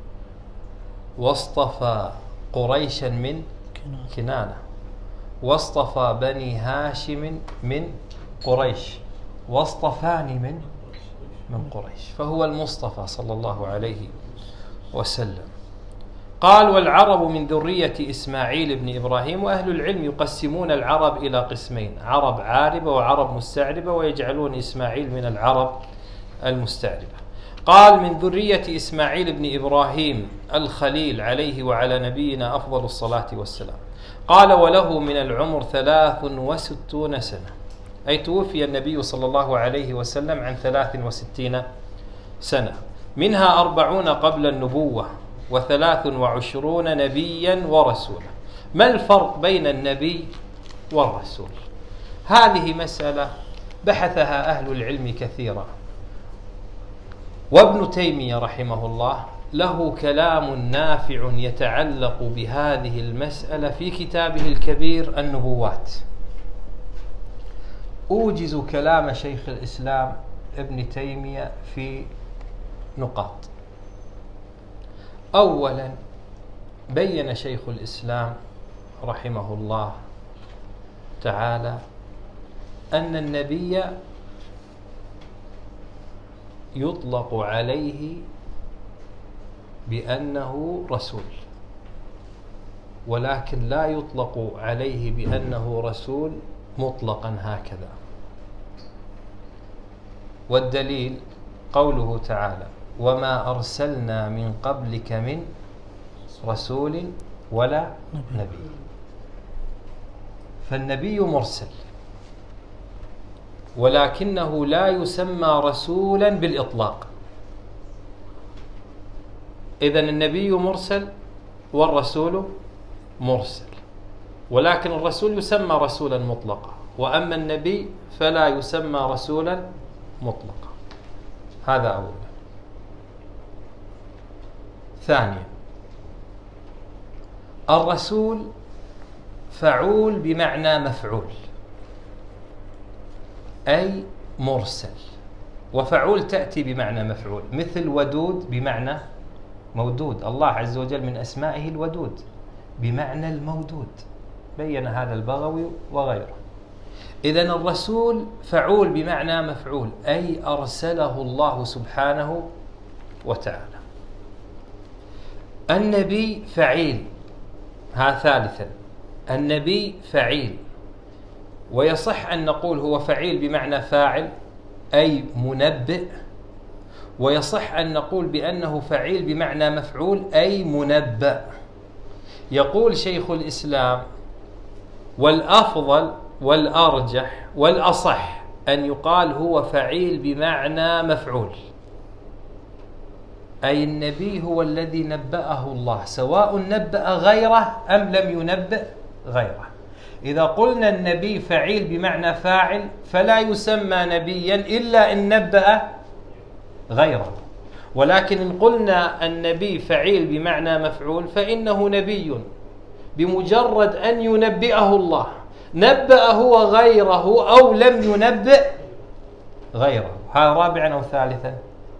S1: واصطفى قريشا من كنانة، واصطفى بني هاشم من قريش، واصطفاني من من قريش، فهو المصطفى صلى الله عليه وسلم. قال: والعرب من ذرية إسماعيل بن إبراهيم. وأهل العلم يقسمون العرب إلى قسمين: عرب عاربة وعرب مستعربة، ويجعلون إسماعيل من العرب المستعربة. قال: من ذرية إسماعيل بن إبراهيم الخليل عليه وعلى نبينا أفضل الصلاة والسلام. قال: وله من العمر ثلاث وستون سنة، أي توفي النبي صلى الله عليه وسلم عن ثلاث وستين سنة، منها أربعون قبل النبوة، وثلاث وعشرون نبيا ورسولا. ما الفرق بين النبي والرسول؟ هذه مسألة بحثها أهل العلم كثيرا، وابن تيمية رحمه الله له كلام نافع يتعلق بهذه المسألة في كتابه الكبير النبوات. أوجز كلام شيخ الإسلام ابن تيمية في نقاط. أولا، بين شيخ الإسلام رحمه الله تعالى أن النبي يطلق عليه بأنه رسول، ولكن لا يطلق عليه بأنه رسول مطلقا هكذا. والدليل قوله تعالى: وما أرسلنا من قبلك من رسول ولا نبي. فالنبي مرسل، ولكنه لا يسمى رسولا بالإطلاق، إذن النبي مرسل والرسول مرسل، ولكن الرسول يسمى رسولا مطلقا، وأما النبي فلا يسمى رسولا مطلقا. هذا أولا. ثانيا، الرسول فعول بمعنى مفعول، أي مرسل، وفعول تأتي بمعنى مفعول، مثل ودود بمعنى مودود. الله عز وجل من أسمائه الودود بمعنى المودود، بين هذا البغوي وغيره. إذن الرسول فعول بمعنى مفعول، أي أرسله الله سبحانه وتعالى. النبي فعيل، ها ثالثا، النبي فعيل، ويصح أن نقول هو فعيل بمعنى فاعل أي منبئ، ويصح أن نقول بأنه فعيل بمعنى مفعول أي منبأ. يقول شيخ الإسلام: والأفضل والأرجح والأصح أن يقال هو فعيل بمعنى مفعول، أي النبي هو الذي نبأه الله، سواء نبأ غيره أم لم ينبأ غيره. إذا قلنا النبي فعيل بمعنى فاعل فلا يسمى نبيا إلا إن نبأ غيره، ولكن إن قلنا النبي فعيل بمعنى مفعول فإنه نبي بمجرد أن ينبئه الله، نبأ هو غيره أو لم ينبئ غيره. هذا رابعا أو ثالثا؟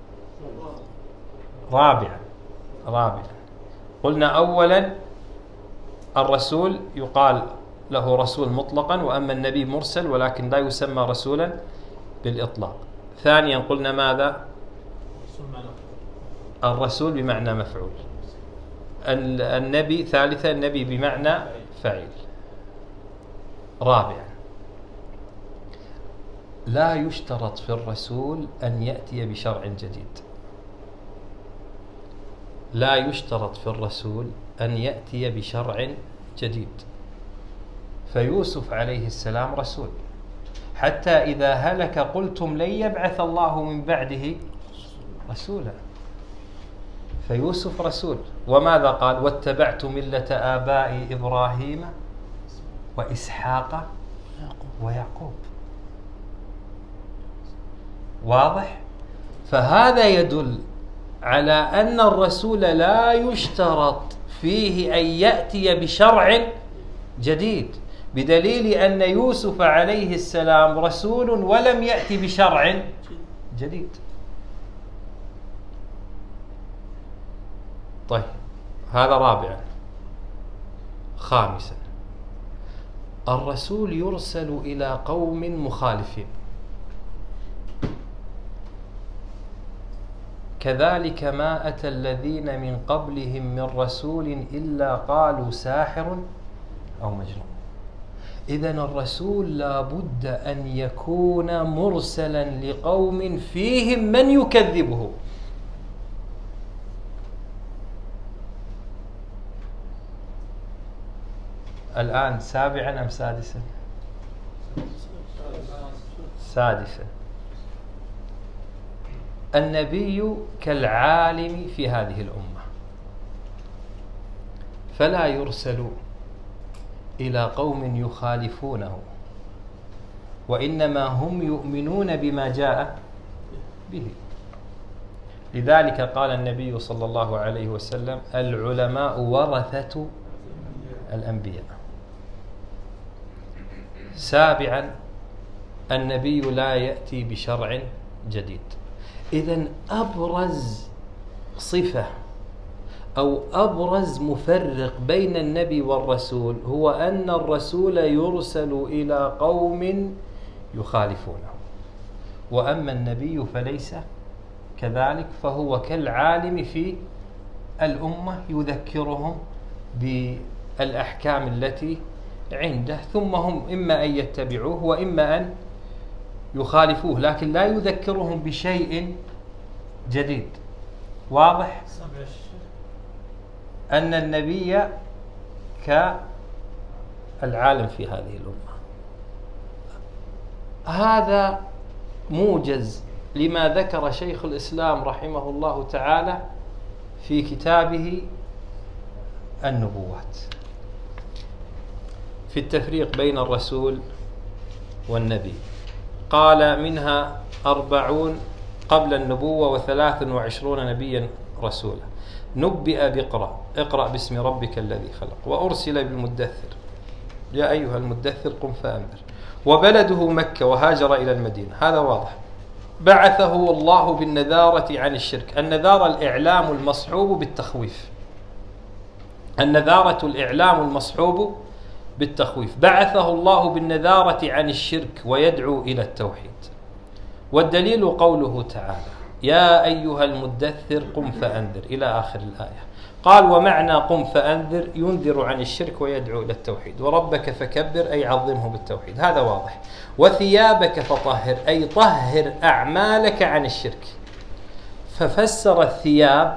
S1: رابعا. رابعا. قلنا أولا الرسول يقال له رسول مطلقا، وأما النبي مرسل ولكن لا يسمى رسولا بالإطلاق. ثانيا قلنا ماذا؟ الرسول بمعنى مفعول. النبي ثالثا النبي بمعنى فعيل. رابعا، لا يشترط في الرسول أن يأتي بشرع جديد، لا يشترط في الرسول أن يأتي بشرع جديد. فيوسف عليه السلام رسول، حتى إذا هلك قلتم لن يبعث الله من بعده رسولا، فيوسف رسول. وماذا قال؟ واتبعت ملة آبائي إبراهيم وإسحاق ويعقوب. واضح؟ فهذا يدل على أن الرسول لا يشترط فيه أن يأتي بشرع جديد، بدليل أن يوسف عليه السلام رسول ولم يأتي بشرع جديد. طيب، هذا رابعا. خامسا، الرسول يرسل إلى قوم مخالفين، كذلك ما أتى الذين من قبلهم من رسول إلا قالوا ساحر أو مجنون. إذن الرسول لا بد أن يكون مرسلا لقوم فيهم من يكذبه. الآن سابعا أم سادسا؟ سادسا. النبي كالعالم في هذه الأمة، فلا يرسل إلى قوم يخالفونه، وإنما هم يؤمنون بما جاء به. لذلك قال النبي صلى الله عليه وسلم: العلماء ورثة الأنبياء. سابعا، النبي لا يأتي بشرع جديد. إذن أبرز صفة أو أبرز مفرق بين النبي والرسول هو أن الرسول يرسل إلى قوم يخالفونه، وأما النبي فليس كذلك، فهو كالعالم في الأمة يذكرهم بالأحكام التي عنده، ثم هم إما أن يتبعوه وإما أن يخالفوه، لكن لا يذكرهم بشيء جديد. واضح؟ أن النبي كالعالم في هذه الأمة. هذا موجز لما ذكر شيخ الإسلام رحمه الله تعالى في كتابه النبوات في التفريق بين الرسول والنبي. قال منها أربعون قبل النبوة وثلاث وعشرون نبيا رسولا. نبئ بقرأ اقرأ باسم ربك الذي خلق، وأرسل بالمدثر يا أيها المدثر قم فأنذر، وبلده مكة وهاجر إلى المدينة. هذا واضح. بعثه الله بالنذارة عن الشرك. النذارة الإعلام المصحوب بالتخويف، النذارة الإعلام المصحوب بالتخويف. بعثه الله بالنذارة عن الشرك ويدعو إلى التوحيد. والدليل قوله تعالى يا أيها المدثر قم فأنذر إلى آخر الآية. قال ومعنى قم فأنذر ينذر عن الشرك ويدعو إلى التوحيد. وربك فكبر أي عظمه بالتوحيد، هذا واضح. وثيابك فطهر أي طهر أعمالك عن الشرك. ففسر الثياب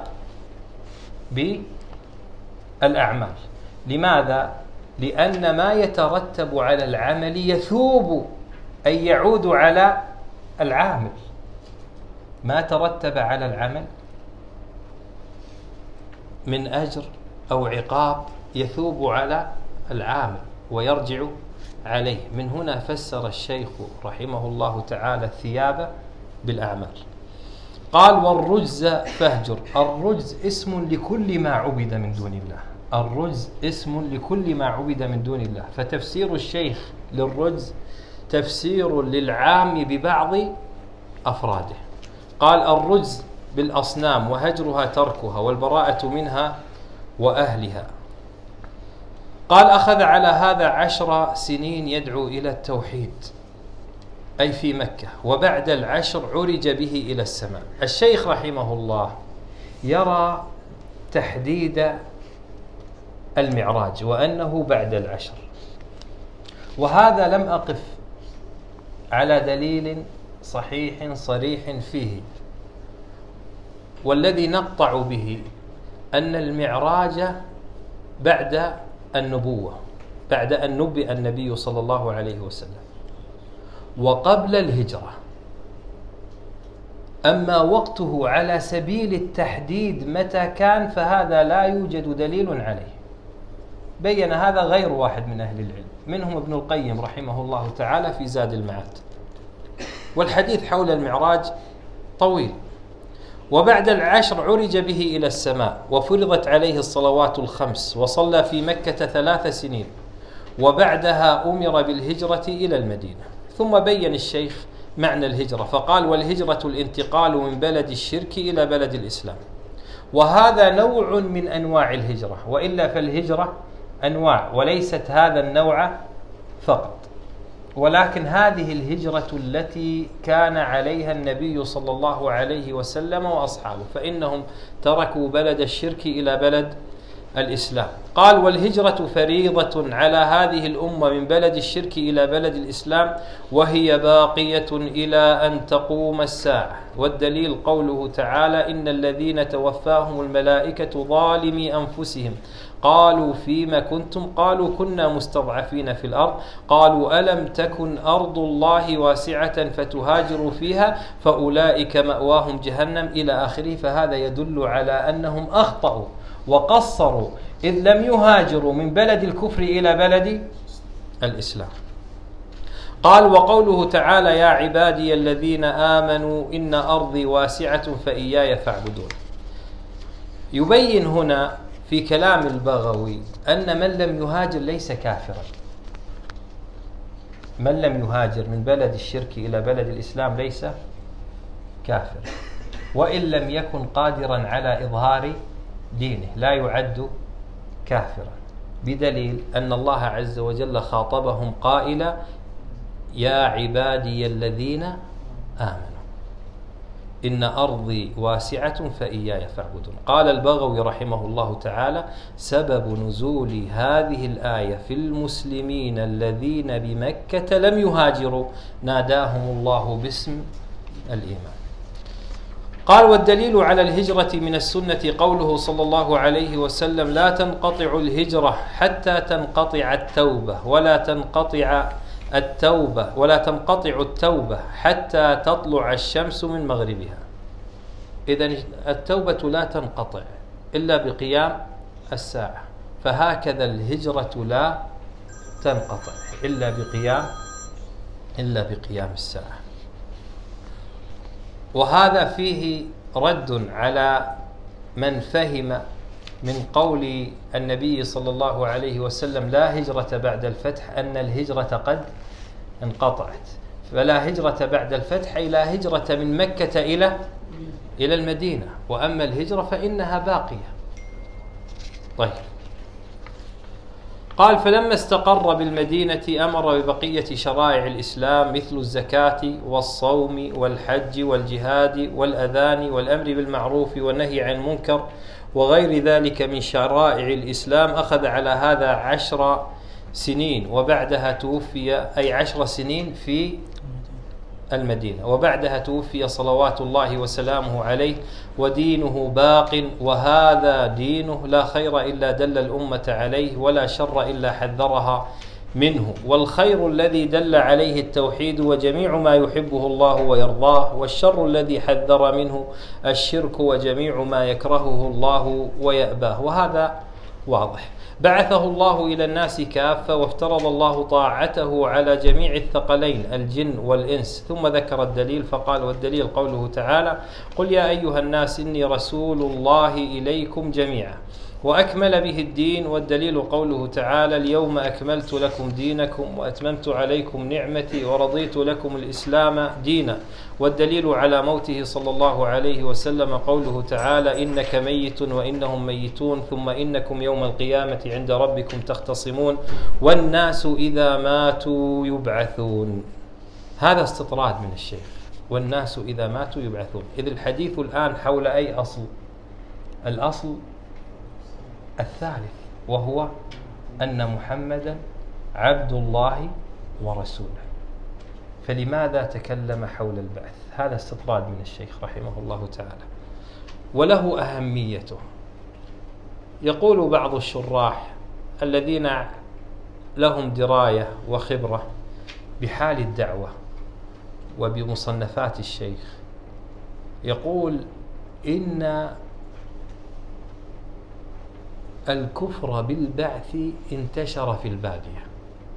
S1: بالأعمال. لماذا؟ لأن ما يترتب على العمل يثوب أي يعود على العامل. ما ترتب على العمل من أجر أو عقاب يثوب على العامل ويرجع عليه. من هنا فسر الشيخ رحمه الله تعالى الثياب بالأعمال. قال والرجز فاهجر. الرجز اسم لكل ما عبد من دون الله. الرجز اسم لكل ما عبد من دون الله. فتفسير الشيخ للرجز تفسير للعام ببعض أفراده. قال الرجز بالأصنام وهجرها تركها والبراءة منها وأهلها. قال أخذ على هذا عشر سنين يدعو إلى التوحيد أي في مكة، وبعد العشر عرج به إلى السماء. الشيخ رحمه الله يرى تحديد المعراج وأنه بعد العشر، وهذا لم أقف على دليل صحيح صريح فيه. والذي نقطع به أن المعراج بعد النبوة، بعد أن نبئ النبي صلى الله عليه وسلم، وقبل الهجرة. أما وقته على سبيل التحديد متى كان فهذا لا يوجد دليل عليه. بين هذا غير واحد من أهل العلم، منهم ابن القيم رحمه الله تعالى في زاد المعاد. والحديث حول المعراج طويل. وبعد العشر عرج به إلى السماء وفرضت عليه الصلوات الخمس، وصلى في مكة ثلاث سنين، وبعدها أمر بالهجرة إلى المدينة. ثم بين الشيخ معنى الهجرة فقال والهجرة الانتقال من بلد الشرك إلى بلد الإسلام. وهذا نوع من أنواع الهجرة، وإلا فالهجرة أنواع وليست هذا النوع فقط. ولكن هذه الهجرة التي كان عليها النبي صلى الله عليه وسلم وأصحابه، فإنهم تركوا بلد الشرك إلى بلد الإسلام. قال والهجرة فريضة على هذه الأمة من بلد الشرك إلى بلد الإسلام، وهي باقية إلى أن تقوم الساعة. والدليل قوله تعالى إن الذين توفاهم الملائكة ظالمي أنفسهم قالوا فيما كنتم قالوا كنا مستضعفين في الأرض قالوا ألم تكن أرض الله واسعة فتهاجروا فيها فأولئك مأواهم جهنم إلى آخره. فهذا يدل على أنهم أخطأوا وقصروا إذ لم يهاجروا من بلد الكفر إلى بلد الإسلام. قال وقوله تعالى يا عبادي الذين آمنوا إن أرضي واسعة فإياي فاعبدون. يبين هنا في كلام البغوي أن من لم يهاجر ليس كافرا. من لم يهاجر من بلد الشرك إلى بلد الإسلام ليس كافر، وإن لم يكن قادرا على إظهار دينه لا يعد كافرا، بدليل أن الله عز وجل خاطبهم قائلا يا عبادي الذين آمنوا إن أرضي واسعة فإياي فاعبدون. قال البغوي رحمه الله تعالى سبب نزول هذه الآية في المسلمين الذين بمكة لم يهاجروا ناداهم الله باسم الإيمان. قال والدليل على الهجرة من السنة قوله صلى الله عليه وسلم لا تنقطع الهجرة حتى تنقطع التوبة ولا تنقطع التوبة ولا تنقطع التوبة حتى تطلع الشمس من مغربها. إذن التوبة لا تنقطع إلا بقيام الساعة، فهكذا الهجرة لا تنقطع إلا بقيام إلا بقيام الساعة. وهذا فيه رد على من فهم من قول النبي صلى الله عليه وسلم لا هجرة بعد الفتح أن الهجرة قد انقطعت، فلا هجرة بعد الفتح إلى هجرة من مكة إلى إلى المدينة، وأما الهجرة فإنها باقية. طيب، قال فلما استقر بالمدينة أمر ببقية شرائع الإسلام مثل الزكاة والصوم والحج والجهاد والأذان والأمر بالمعروف والنهي عن المنكر وغير ذلك من شرائع الإسلام. أخذ على هذا عشر سنين وبعدها توفي، أي عشر سنين في المدينة، وبعدها توفي صلوات الله وسلامه عليه، ودينه باق، وهذا دينه لا خير إلا دل الأمة عليه ولا شر إلا حذرها منه، والخير الذي دل عليه التوحيد وجميع ما يحبه الله ويرضاه، والشر الذي حذر منه الشرك وجميع ما يكرهه الله ويأباه. وهذا واضح. بعثه الله إلى الناس كافة، وافترض الله طاعته على جميع الثقلين الجن والإنس، ثم ذكر الدليل فقال والدليل قوله تعالى قل يا أيها الناس إني رسول الله إليكم جميعا، وأكمل به الدين. والدليل قوله تعالى اليوم أكملت لكم دينكم وأتممت عليكم نعمتي ورضيت لكم الإسلام دينا. والدليل على موته صلى الله عليه وسلم قوله تعالى إنك ميت وإنهم ميتون ثم إنكم يوم القيامة عند ربكم تختصمون والناس إذا ماتوا يبعثون. هذا استطراد من الشيخ، والناس إذا ماتوا يبعثون، إذ الحديث الآن حول أي أصل؟ الأصل الثالث، وهو أن محمدا عبد الله ورسوله. فلماذا تكلم حول البعث؟ هذا استطراد من الشيخ رحمه الله تعالى، وله أهميته. يقول بعض الشراح الذين لهم دراية وخبرة بحال الدعوة وبمصنفات الشيخ، يقول إن الكفر بالبعث انتشر في البادية،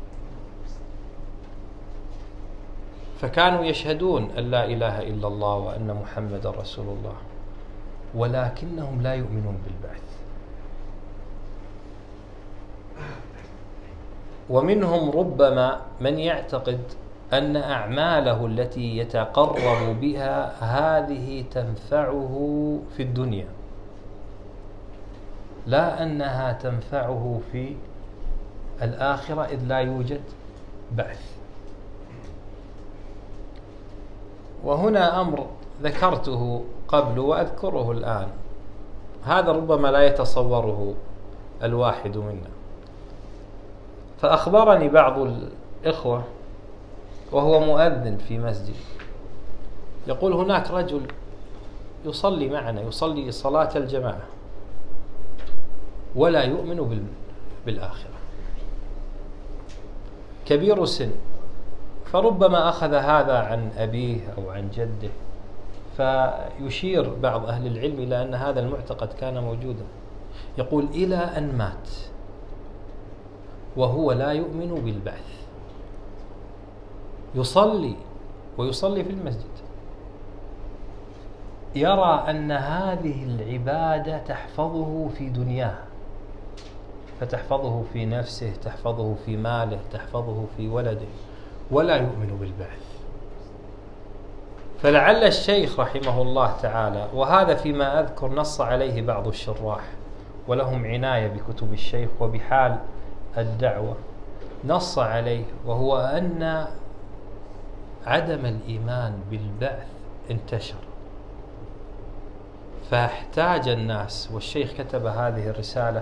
S1: فكانوا يشهدون أن لا إله إلا الله وأن محمد رسول الله، ولكنهم لا يؤمنون بالبعث. ومنهم ربما من يعتقد أن أعماله التي يتقرب بها هذه تنفعه في الدنيا، لا أنها تنفعه في الآخرة، إذ لا يوجد بعث. وهنا أمر ذكرته قبل وأذكره الآن، هذا ربما لا يتصوره الواحد منا. فأخبرني بعض الإخوة وهو مؤذن في مسجد، يقول هناك رجل يصلي معنا، يصلي صلاة الجماعة ولا يؤمن بالآخرة، كبير السن، فربما أخذ هذا عن أبيه أو عن جده، فيشير بعض أهل العلم إلى أن هذا المعتقد كان موجودا. يقول إلى أن مات وهو لا يؤمن بالبعث، يصلي ويصلي في المسجد، يرى أن هذه العبادة تحفظه في دنياه، فتحفظه في نفسه، تحفظه في ماله، تحفظه في ولده، ولا يؤمن بالبعث. فلعل الشيخ رحمه الله تعالى، وهذا فيما أذكر نص عليه بعض الشراح ولهم عناية بكتب الشيخ وبحال الدعوة، نص عليه، وهو أن عدم الإيمان بالبعث انتشر، فاحتاج الناس، والشيخ كتب هذه الرسالة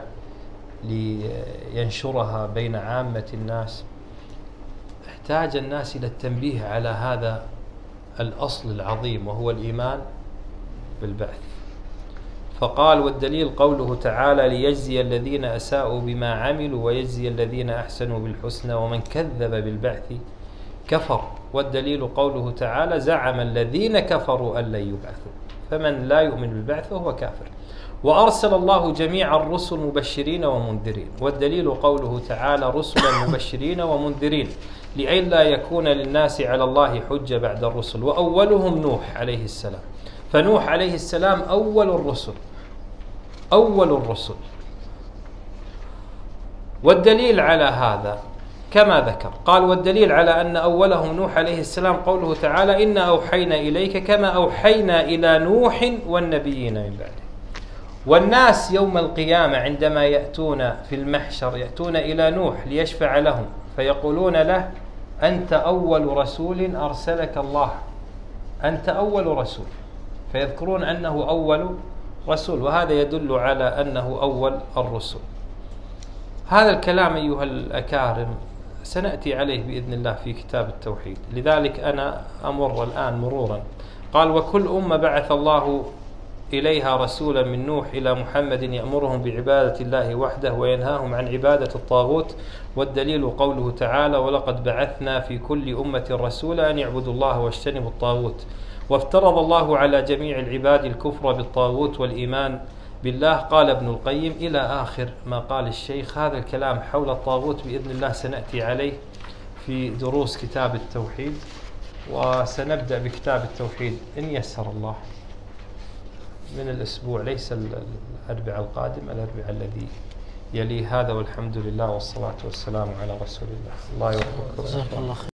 S1: لينشرها بين عامة الناس، احتاج الناس إلى التنبيه على هذا الأصل العظيم وهو الإيمان بالبعث. فقال والدليل قوله تعالى ليجزي الذين أساءوا بما عملوا ويجزي الذين أحسنوا بالحسنى ومن كذب بالبعث كفر. والدليل قوله تعالى زعم الذين كفروا أن لن يبعثوا، فمن لا يؤمن بالبعث فهو كافر. وأرسل الله جميع الرسل مبشرين ومنذرين، والدليل قوله تعالى رسلا مبشرين ومنذرين لئلا يكون للناس على الله حجة بعد الرسل، وأولهم نوح عليه السلام، فنوح عليه السلام أول الرسل أول الرسل. والدليل على هذا كما ذكر قال: والدليل على أن أولهم نوح عليه السلام قوله تعالى: إنا أوحينا إليك كما أوحينا إلى نوح والنبيين من بعده. والناس يوم القيامة عندما يأتون في المحشر يأتون إلى نوح ليشفع لهم، فيقولون له: أنت أول رسول أرسلك الله، أنت أول رسول، فيذكرون أنه أول رسول، وهذا يدل على أنه أول الرسل. هذا الكلام أيها الأكارم سنأتي عليه بإذن الله في كتاب التوحيد، لذلك أنا أمر الآن مرورا. قال: وكل أمة بعث الله إليها رسولا من نوح إلى محمد يأمرهم بعبادة الله وحده وينهاهم عن عبادة الطاغوت. والدليل قوله تعالى: ولقد بعثنا في كل أمة رسولا أن يعبدوا الله واجتنبوا الطاغوت. وافترض الله على جميع العباد الكفر بالطاغوت والإيمان بالله. قال ابن القيم إلى آخر ما قال الشيخ. هذا الكلام حول الطاغوت بإذن الله سنأتي عليه في دروس كتاب التوحيد، وسنبدأ بكتاب التوحيد إن يسر الله من الأسبوع، ليس الأربعاء القادم، الأربعاء الذي يلي هذا. والحمد لله والصلاة والسلام على رسول الله. الله يوفقكم.